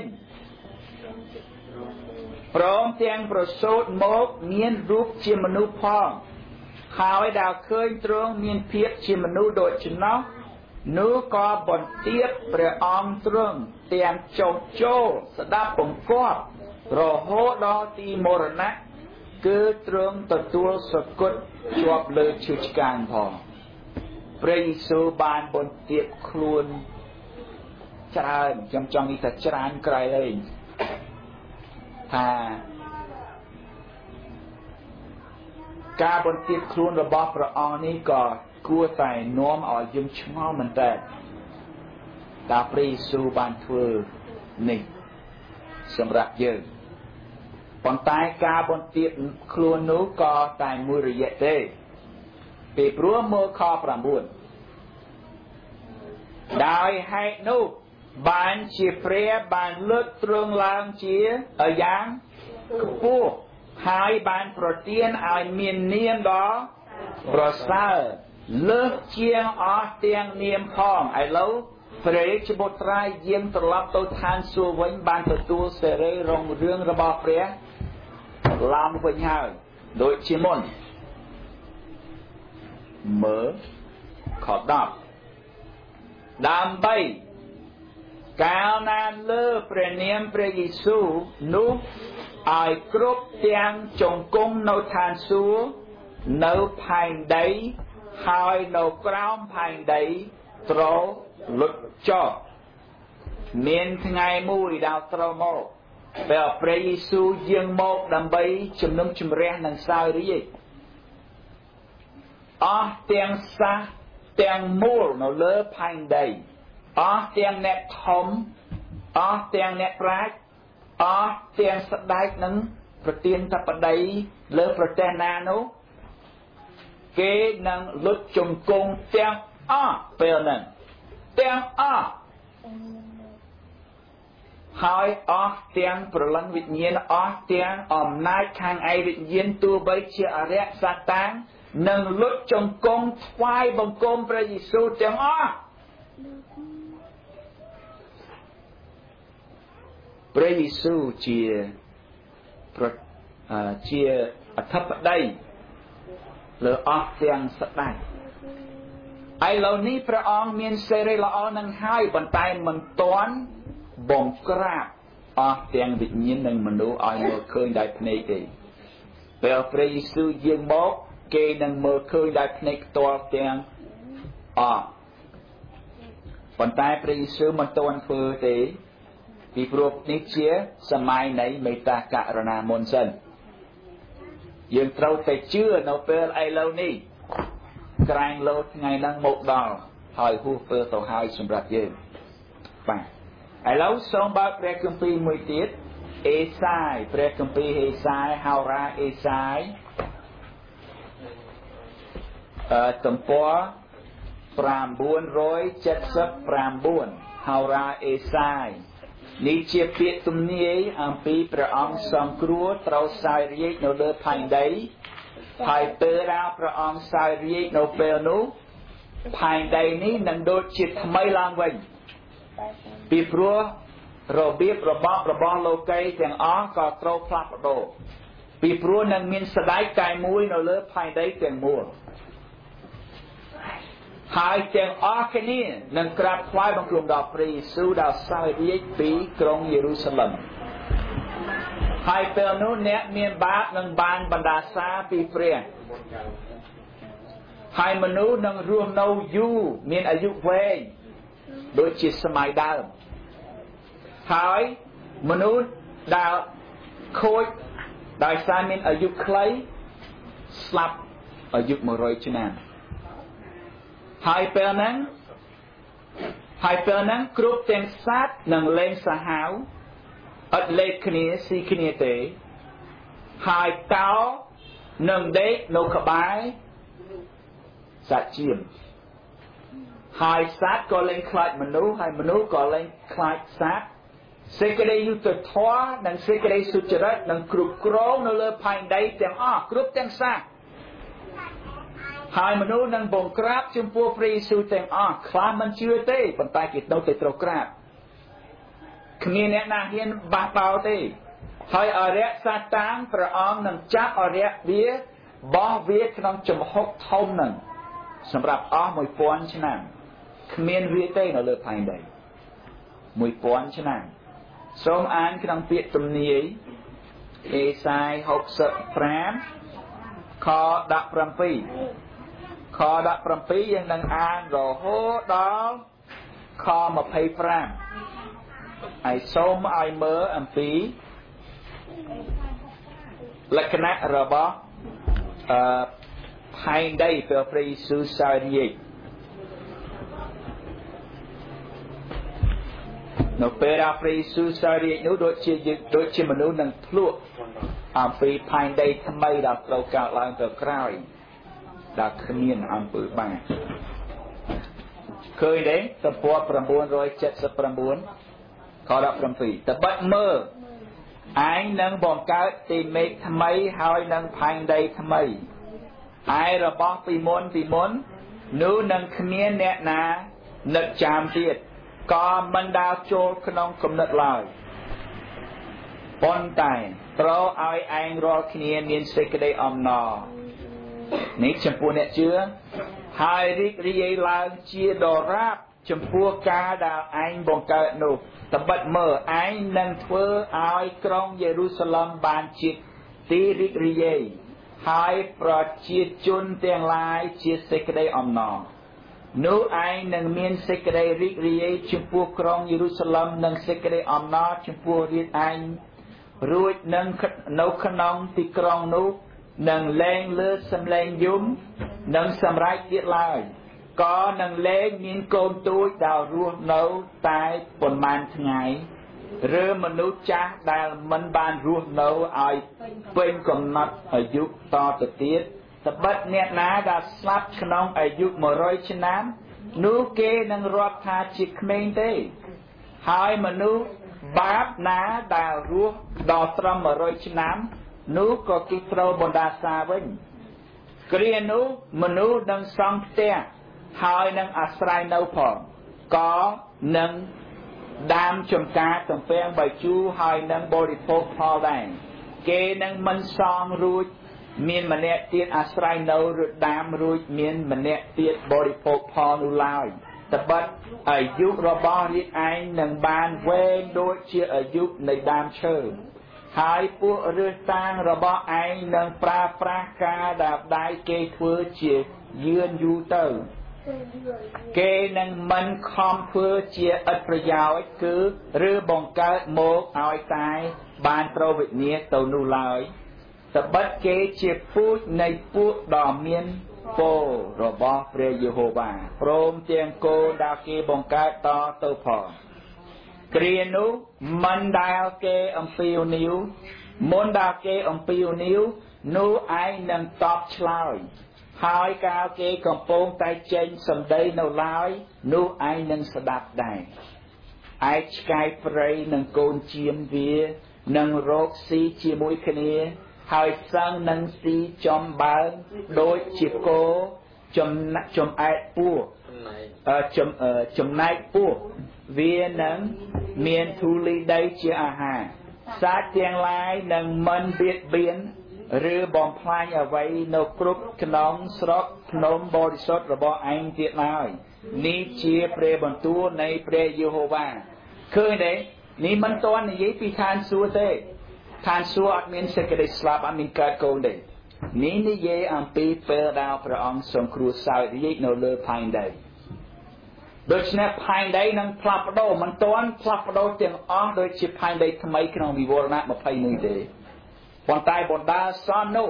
ព្រមទាំងប្រសូតមកមានរូបជាមនុស្សផងហើយដែលឃើញទ្រង់មានភាពជាមនុស្សដូច្នោះនោះក៏បន្ទាបព្រះអង្គទ្រង់ទាំងចុះចូលស្ដាប់បង្គាប់រហូតដល់ទីមរណៈគឺទ្រង់ទទួលសគត់ជាប់លើឈើឆ្កាងផងព្រះយេស៊ូវបានបន្ទាបខ្លួនច្រើនខ្ញុំចង់និយាយថាច្រើនក្រៃលែងថាការបន្ទាបខ្លួនរបស់ព្រះអង្គនេះក៏គួរតែនាំឲ្យយើងឆ្ងល់មែនតើតើព្រះយេស៊ូវបានធ្វើនេះសម្រាប់យើងប៉ុន្តែការបន្ទាបខ្លួននោះក៏តែមួយរយៈទេពីព្រោះមើលខ9ដោយហេតុនោះបានជាព្រះបានលើកទ្រង់ឡើងជាយ៉ាងខ្ពស់ហើយបានប្រទានឲ្យមាននាមដ៏ប្រសើរលើសជាងអស់ទាំងនាមផងឥឡូវព្រះរាជបុត្រាយាងត្រឡប់ទៅឋានសួគ៌វិញបានទទួលសេរីរុងរឿងរបស់ព្រះឡើងវិញហើយដូចជាមុនមើលខ10ដើម្បីកាលណាលើព្រះនាមព្រះយេស៊ូវនោះឲ្យគ្រប់ទាំងចង្គង់នៅឋានសួគ៌នៅផែនដីហើយនៅក្រោមផែនដីត្រូវលុតចុះមានថ្ងៃមួយដែលត្រូវមកពេលព្រះយេស៊ូវយាងមកដើម្បីជំនុំជម្រះនឹងសោយរាជ្យអស់ទាំងសាសទាំងមូលនៅលើផែនដីអស់ទាំងអ្នកធំអស់ទាំងអ្នកប្រាជ្ញអស់ទាំងស្ដេចនឹងប្រទានធិបតីលើប្រទេសណានោះគេនឹងលុតជង្គង់ទាំងអស់ពេលហ្នឹងទាំងអស់ហើយអស់ទាំងព្រលឹងវិញ្ញាណអស់ទាំងអំណាចខាងឯវិញ្ញាណទោះបីជាអរិយសាតាំងនឹងលុតចង្គង់ថ្វាយបង្គំព្រះយេស៊ូវទាំងអស់ព្រះយេស៊ូវជាអធិបតីលើអស់ទាំងស្ដេចឥឡូវនេះព្រះអង្គមានសេរីល្អនឹងហើយប៉ុន្តែមិនទាន់បង្ក្រាបអស់ទាំងវិញ្ញាណនិងមនុស្សឲ្យមើលឃើញដោយភ្នែកទេពេលព្រះយេស៊ូវយាងមកគេនឹងមើលឃើញដោយភ្នែកផ្ទាល់ទាំងអស់ប៉ុន្តែព្រះយេស៊ូវមិនទាន់ធ្វើទេពីព្រោះនេះជាសម័យនៃមេត្តាករុណាមុនសិនយើងត្រូវតែជឿនៅពេលឥឡូវនេះក្រែងលោថ្ងៃហ្នឹងមកដល់ហើយហួសពេលទៅហើយសម្រាប់យើងបាទឥឡូវសូមបើកព្រះគម្ពីរមួយទៀតអេសាយព្រះគម្ពីរអេសាយហោរាអេសាយទំព័រ979ហោរាអេសាយនេះជាពាក្យទំនាយអំពីព្រះអង្គសង្គ្រោះត្រូវសោយរាជ្យនៅលើផែនដីហើយពេលដែលព្រះអង្គសោយរាជ្យនៅពេលនោះផែនដីនេះនឹងដូចជាថ្មីឡើងវិញពីព្រោះរបៀបរបស់លោកីទាំងអស់ក៏ត្រូវផ្លាស់ប្ដូរពីព្រោះនឹងមានស្ដេចតែមួយនៅលើផែនដីទាំងមូលហើយទាំងអស់គ្នានឹងក្រាបថ្វាយបង្គំដល់ព្រះយេស៊ូវដែលសោយរាជ្យពីក្រុងយេរូសាឡិមហើយពេលនោះអ្នកមានបាបនឹងបានបណ្ដាសាពីព្រះហើយមនុស្សនឹងរស់នៅយូរមានអាយុវែងដូចជាសម័យដើមហើយមនុស្សដែលខូចដោយសារមានអាយុខ្លីស្លាប់អាយុ100ឆ្នាំហើយពេលហ្នឹងគ្រប់ទាំងសត្វនឹងលែងសាហាវអត់លេខគ្នាស៊ីគ្នាទេហើយកោនឹងដេកនៅក្បែរសត្វជៀមហើយសត្វក៏លែងខ្លាចមនុស្សហើយមនុស្សក៏លែងខ្លាចសត្វសេចក្តីយុត្តិធម៌និងសេចក្តីសុចរិតនឹងគ្រប់គ្រងនៅលើផែនដីទាំងអស់គ្រប់ទាំងសត្វហើយមនុស្សនឹងបង្ក្រាបចំពោះព្រះយេស៊ូវទាំងអស់ខ្លះមិនជឿទេប៉ុន្តែគេនៅតែត្រូវក្រាបគ្មានអ្នកណាហ៊ានបះបោទេហើយអរិយសាតាំងព្រះអង្គនឹងចាប់អរិយវាបោះវាក្នុងចំហុកធំនឹងសម្រាប់អស់1000ឆ្នាំគ្មានវាទេនៅលើផែនដី1000ឆ្នាំសូមអានក្នុងពាក្យទំនាយអេសាយ65ខ17យើងនឹងអានរហូតដល់ខ25ហើយសូមឲ្យមើលអំពីលក្ខណៈរបស់ផែនដីពេលព្រះយេស៊ូវសោយរាជ្យនៅពេលដែលព្រះយេស៊ូវសោយរាជ្យនោះដូចជាមនុស្សនឹងធ្លក់អំពីផែនដីថ្មីដែលត្រូវកើតឡើងទៅក្រោយដែលគ្មានអំពើបាបឃើញទេទំព័រ979ខ17ត្បិតមើលឯងនឹងបង្កើតទីមេឃថ្មីហើយនឹងផែនដីថ្មីឯរបស់ពីមុននោះនឹងគ្មានអ្នកណានឹកចាំទៀតក៏មិនដាល់ចូលក្នុងគំនិតឡើយប៉ុន្តែត្រូវឲ្យឯងរាល់គ្នាមានសេចក្តីអំណរនេះចំពោះអ្នកជឿហើយរីករាយឡើងជាដរាបចំពោះការដែលឯងបង្កើតនោះត្បិតមើលឯងនឹងធ្វើឲ្យក្រុងយេរូសាឡិមបានជាទីរីករាយហើយប្រជាជនទាំងឡាយជាសេចក្តីអំណរនោះឯងនឹងមានសេចក្តីរីករាយចំពោះក្រុងយេរូសាឡិមនិងសេចក្តីអំណរចំពោះរាជឯងរួចនឹងនៅក្នុងទីក្រុងនោះនឹងលែងលើសំឡេងយំនិងសម្រែកទៀតឡើយក៏នឹងលែងមានកូនទូចដែលរស់នៅតែប៉ុន្មានថ្ងៃឬមនុស្សចាស់ដែលមិនបានរស់នៅឲ្យពេញកំណត់អាយុតទៅទៀតត្បិតអ្នកណាដែលស្លាប់ក្នុងអាយុ100ឆ្នាំនោះគេនឹងរាប់ថាជាក្មេងទេហើយមនុស្សបាបណាដែលរស់ដល់ត្រឹម100ឆ្នាំនោះក៏គេត្រូវបណ្ដាសាវិញគ្រានោះមនុស្សនឹងសង់ផ្ទះហើយនឹងអាស្រ័យនៅផងក៏នឹងដាំចំការទំពាំងបាយជូរហើយនឹងបរិភោគផលដែរគេនឹងមិនសង់រួចមានម្នាក់ទៀតអាស្រ័យនៅឬដាំរួចមានម្នាក់ទៀតបរិភោគផលនោះឡើយត្បិតអាយុរបស់រាជឯងនឹងបានវែងដូចជាអាយុនៃដើមឈើហើយពួករើសតាំងរបស់ឯងនឹងប្រើប្រាស់ការដែលដៃគេធ្វើជាយឺនយូរទៅគេនឹងមិនខំធ្វើជាឥតប្រយោជន៍គឺឬបង្កើតមកឲ្យតែបានប្រវិញ្ញាទៅនោះឡើយត្បិតគេជាពូជនៃពួកដ៏មានពររបស់ព្រះយេហូវ៉ាព្រមទាំងគោដែលគេបង្កើតតទៅផងគ្រានោះមិនដែលគេអំពាវនាវមុនដែលគេអំពាវនាវនោះឯងនឹងតបឆ្លើយហើយកាលគេកំពុងតែចេញសម្ដីនៅឡើយនោះឯងនឹងស្ដាប់ដែរឯកឆ្កែព្រៃនិងកូនជៀមវានឹងរកស៊ីជាមួយគ្នាហើយសឹងនឹងស៊ីចំបើងដូចជាគោចំអែតពោះចំណែកពោះវានឹងមានធូលីដីជាអាហារសាច់ទាំងឡាយនឹងមិនបៀតបៀនឬបំផ្លាញអ្វីនៅគ្រប់ក្នុងស្រុកភ្នំបរិសុទ្ធរបស់ឯងទៀតឡើយនេះជាព្រះបន្ទូលនៃព្រះយេហូវ៉ាឃើញទេនេះមិនទាន់និយាយពីឋានសួគ៌ទេឋានសួគ៌អត់មានសេចក្តីស្លាប់អត់មានកើតកូនទេនេះនិយាយអំពីពេលដែលព្រះអង្គសង្គ្រោះសោយរាជនៅលើផែនដីដូច្នេះផែនដីនឹងផ្លាស់ប្ដូរមិនទាន់ផ្លាស់ប្ដូរទាំងអស់ដូចជាផែនដីថ្មីក្នុងវិវរណៈ21ទេប៉ុន្តែបណ្ដាសន្នុ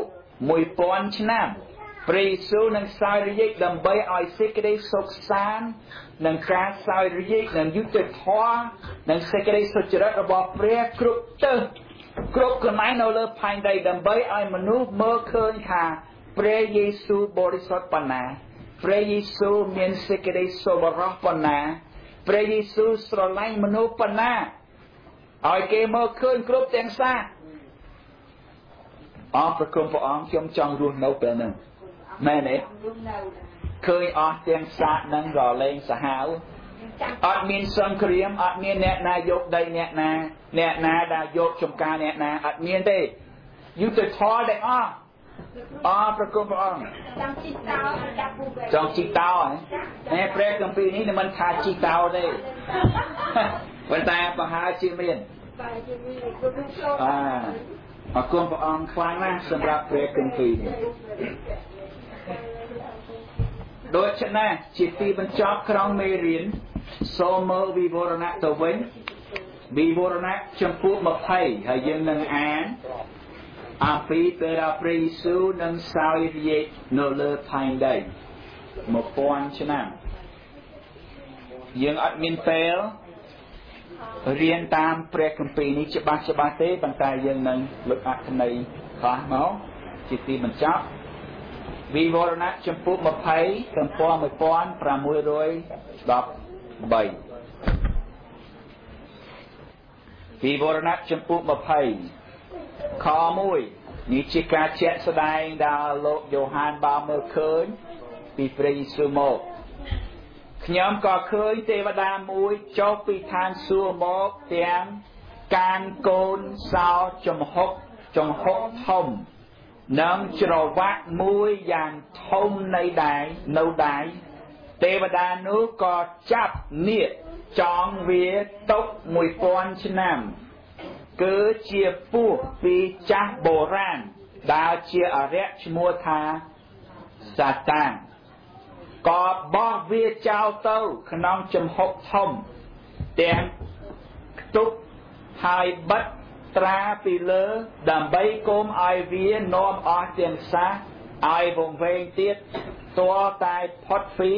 1000ឆ្នាំព្រះយេស៊ូវនឹងសោយរាជដើម្បីឲ្យសេចក្តីសុខសាន្តនិងការសោយរាជនិងយុត្តិធម៌និងសេចក្តីសុចរិតរបស់ព្រះគ្រប់ទិសគ្រប់កន្លែងនៅលើផែនដីដើម្បីឲ្យមនុស្សមើលឃើញថាព្រះយេស៊ូវបរិសុទ្ធប៉ុណ្ណាព្រះយេស៊ូវមានសេចក្តីសប្បុរសប៉ុណ្ណាព្រះយេស៊ូវស្រឡាញ់មនុស្សប៉ុណ្ណាឲ្យគេមើលឃើញគ្រប់ទាំងសាអរប្រគុណព្រះអង្គខ្ញុំចង់រស់នៅពេលហ្នឹងមែនទេឃើញអស់ទាំងសាកហ្នឹងរលែងសាហាវអត់មានសង្គ្រាមអត់មានអ្នកណាយកដីអ្នកណាដែលយកចំការអ្នកណាអត់មានទេយុទ្ធធម៌ទាំងអស់អរប្រគុណព្រះអង្គចង់ជីកតោហ៎ព្រះគម្ពីរនេះមិនថាជីកតោទេប៉ុន្តែប្រហែលជាមានអរគុណព្រះអង្គខ្លាំងណាស់សម្រាប់ព្រះគម្ពីរនេះដូច្នេះជាទីបញ្ចប់ក្រុងមេរៀនសូមមើលវិវរណៈទៅវិញវិវរណៈចំពោះ20ហើយយើងនឹងអានអំពីពេលដែលព្រះយេស៊ូវនឹងសោយរាជនៅលើផែនដី1000ឆ្នាំយើងអត់មានពេលរៀនតាមព្រះគម្ពីរនេះច្បាស់ទេប៉ុន្តែយើងនឹងលើកអត្ថន័យខ្លះមកជាទីបញ្ចប់វិវរណៈចំពោះ20ទំព័រ1613វិវរណៈចំពោះ20ខ1នេះជាការជាក់ស្ដែងដែលលោកយ៉ូហានបានមើលឃើញពីព្រះយេស៊ូវមកខ្ញុំក៏ឃើញទេវតាមួយចុះពីឋានសួគ៌មកទាំងកានកូនសោចំហុកធំនិងច្រវាក់មួយយ៉ាងធំនៅដៃទេវតានោះក៏ចាប់នាគចងវាទុក1000ឆ្នាំគឺជាពស់ពីចាស់បុរាណដែលជាអរិយឈ្មោះថាសាតាំងក៏បោះវាចោលទៅក្នុងចំហុកធំទាំងខ្ទប់ហើយបិទត្រាពីលើដើម្បីកុំឲ្យវានាំអស់ទាំងសះឲ្យវង្វេងទៀតទាល់តែផុតពី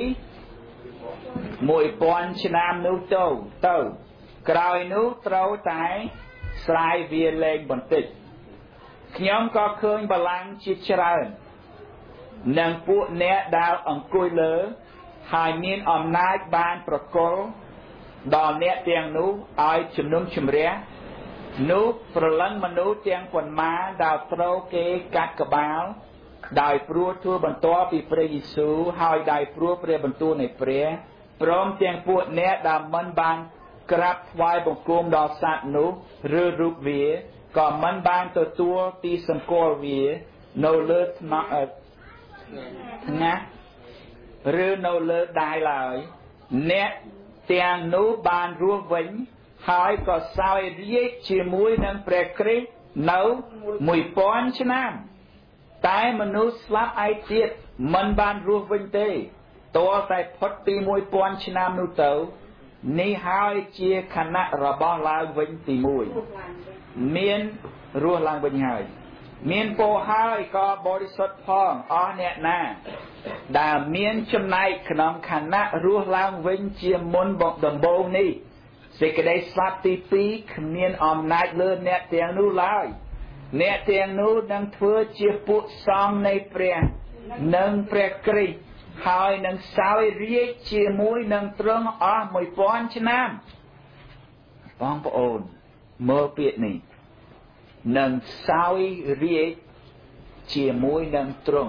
1000ឆ្នាំនោះទៅក្រោយនោះត្រូវតែស្រាយវាលែងបន្តិចខ្ញុំក៏ឃើញបល្ល័ង្កជាច្រើននិងពួកអ្នកដែលអង្គុយលើហើយមានអំណាចបានប្រគល់ដល់អ្នកទាំងនោះឲ្យជំនុំជម្រះនោះប្រលឹងមនុស្សទាំងប៉ុន្មានដែលត្រូវគេកាត់ក្បាលដោយព្រោះធ្វើបន្ទាប់ពីព្រះយេស៊ូវហើយដោយព្រោះព្រះបន្ទូលនៃព្រះព្រមទាំងពួកអ្នកដែលមិនបានក្រាបថ្វាយបង្គំដល់សត្វនោះឬរូបវាក៏មិនបានទទួលទីសម្គាល់វានៅលើថ្ងាសឬនៅលើដៃឡើយអ្នកទាំងនោះបានរស់វិញហើយក៏សោយរាជ្យជាមួយនឹងព្រះគ្រីស្ទនៅ1000ឆ្នាំតែមនុស្សស្លាប់ឯទៀតមិនបានរស់វិញទេទាល់តែផុតពី1000ឆ្នាំនោះទៅនេះហើយជាខណៈរបស់ឡើងវិញទី1មានរស់ឡើងវិញហើយមានពរហើយក៏បរិសុទ្ធផងអស់អ្នកណាដែលមានចំណែកក្នុងខណៈរស់ឡើងវិញជាមុនដំបូងនេះសេចក្តីស្លាប់ទី2គ្មានអំណាចលើអ្នកទាំងនោះឡើយអ្នកទាំងនោះនឹងធ្វើជាពួកសង្ឃនៃព្រះនិងព្រះគ្រីស្ទហើយនឹងសោយរាជ្យជាមួយនឹងទ្រង់អស់1000ឆ្នាំបងប្អូនមើលពាក្យនេះនឹងសោយរាជ្យជាមួយនឹងទ្រង់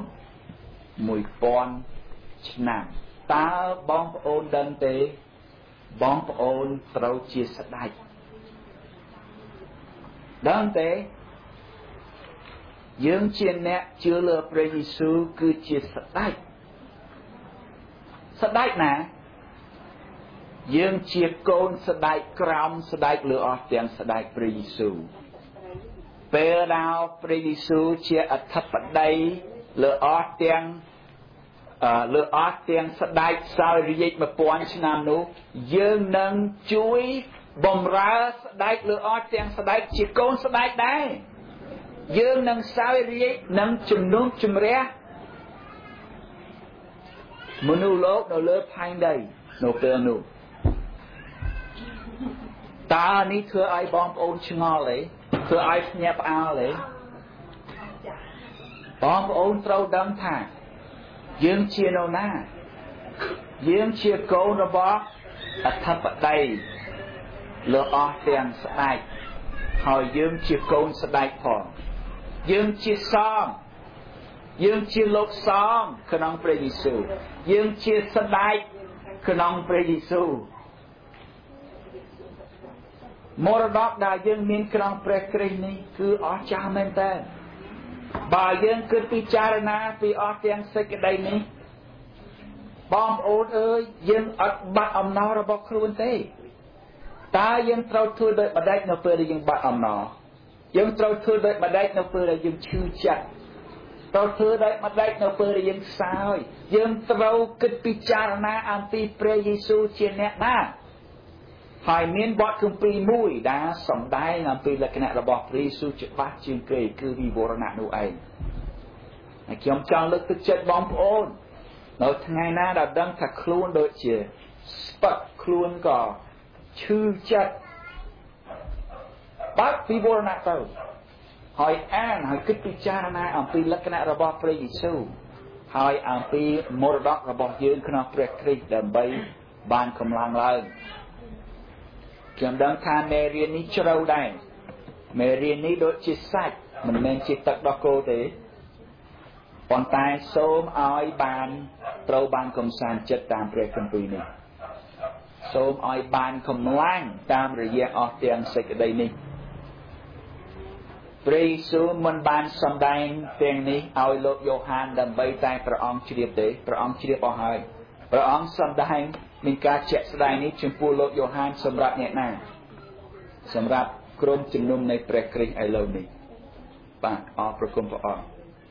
1000ឆ្នាំតើបងប្អូនដឹងទេបងប្អូនត្រូវជាស្ដេចដឹងទេយើងជាអ្នកជឿលើព្រះយេស៊ូវគឺជាស្ដេចស្ដេចណាយើងជាកូនស្ដេចក្រោមស្ដេចលើអស់ទាំងស្ដេចព្រះយេស៊ូវពេលដែលព្រះយេស៊ូវជាអធិបតីលើអស់ទាំងស្ដេចសោយរាជ្យ1000ឆ្នាំនោះយើងនឹងជួយបំរើស្ដេចលើអស់ទាំងស្ដេចជាកូនស្ដេចដែរយើងនឹងសោយរាជ្យនឹងជំនុំជម្រះមនុស្សលោកនៅលើផែនដីនៅពេលនោះតើនេះធ្វើឲ្យបងប្អូនឆ្ងល់ទេធ្វើឲ្យភ្ញាក់ផ្អើលទេបងប្អូនត្រូវដឹងថាយើងជានរណាយើងជាកូនរបស់អធិបតីលើអស់ទាំងស្ដេចហើយយើងជាកូនស្ដេចផងយើងជាសង្ឃយើងជាលោកសង្ឃក្នុងព្រះយេស៊ូវយើងជាស្ដេចក្នុងព្រះយេស៊ូវមរតកដែលយើងមានក្នុងព្រះគ្រីស្ទនេះគឺអស្ចារ្យមែនតើបើយើងគិតពិចារណាពីអស់ទាំងសេចក្តីនេះបងប្អូនអើយយើងអត់បាត់អំណររបស់ខ្លួនទេតើយើងត្រូវធ្វើដូចម្ដេចនៅពេលដែលយើងបាត់អំណរយើងត្រូវធ្វើដូចម្ដេចនៅពេលដែលយើងឈឺចិត្តត្រូវធ្វើដូចម្ដេចនៅពេលដែលយើងសោយយើងត្រូវគិតពិចារណាអំពីព្រះយេស៊ូវជាអ្នកណាហើយមានបទគម្ពីរមួយដែលសម្ដែងអំពីលក្ខណៈរបស់ព្រះយេស៊ូវច្បាស់ជាងគេគឺវិវរណៈនោះឯងហើយខ្ញុំចង់លើកទឹកចិត្តបងប្អូននៅថ្ងៃណាដែលដឹងថាខ្លួនដូចជាស្ពឹកខ្លួនក៏ឈឺចិត្តបើកវិវរណៈទៅហើយអានហើយគិតពិចារណាអំពីលក្ខណៈរបស់ព្រះយេស៊ូវហើយអំពីមរតករបស់យើងក្នុងព្រះគ្រីស្ទដើម្បីបានកម្លាំងឡើងខ្ញុំដឹងថាមេរៀននេះជ្រៅដែរមេរៀននេះដូចជាសាច់មិនមែនជាទឹកដោះគោទេប៉ុន្តែសូមឲ្យបានត្រូវបានកំសាន្តចិត្តតាមព្រះគម្ពីរនេះសូមឲ្យបានកម្លាំងតាមរយៈអស់ទាំងសេចក្តីនេះព្រះយេស៊ូវមិនបានសម្ដែងទាំងនេះឲ្យលោកយ៉ូហានដើម្បីតែព្រះអង្គជ្រាបទេព្រះអង្គជ្រាបអស់ហើយព្រះអង្គសម្ដែងមានការជាក់ស្ដែងនេះចំពោះលោកយ៉ូហានសម្រាប់អ្នកណាសម្រាប់ក្រុមជំនុំនៃព្រះគ្រីស្ទឥឡូវនេះបាទអរព្រគុណព្រះអង្គ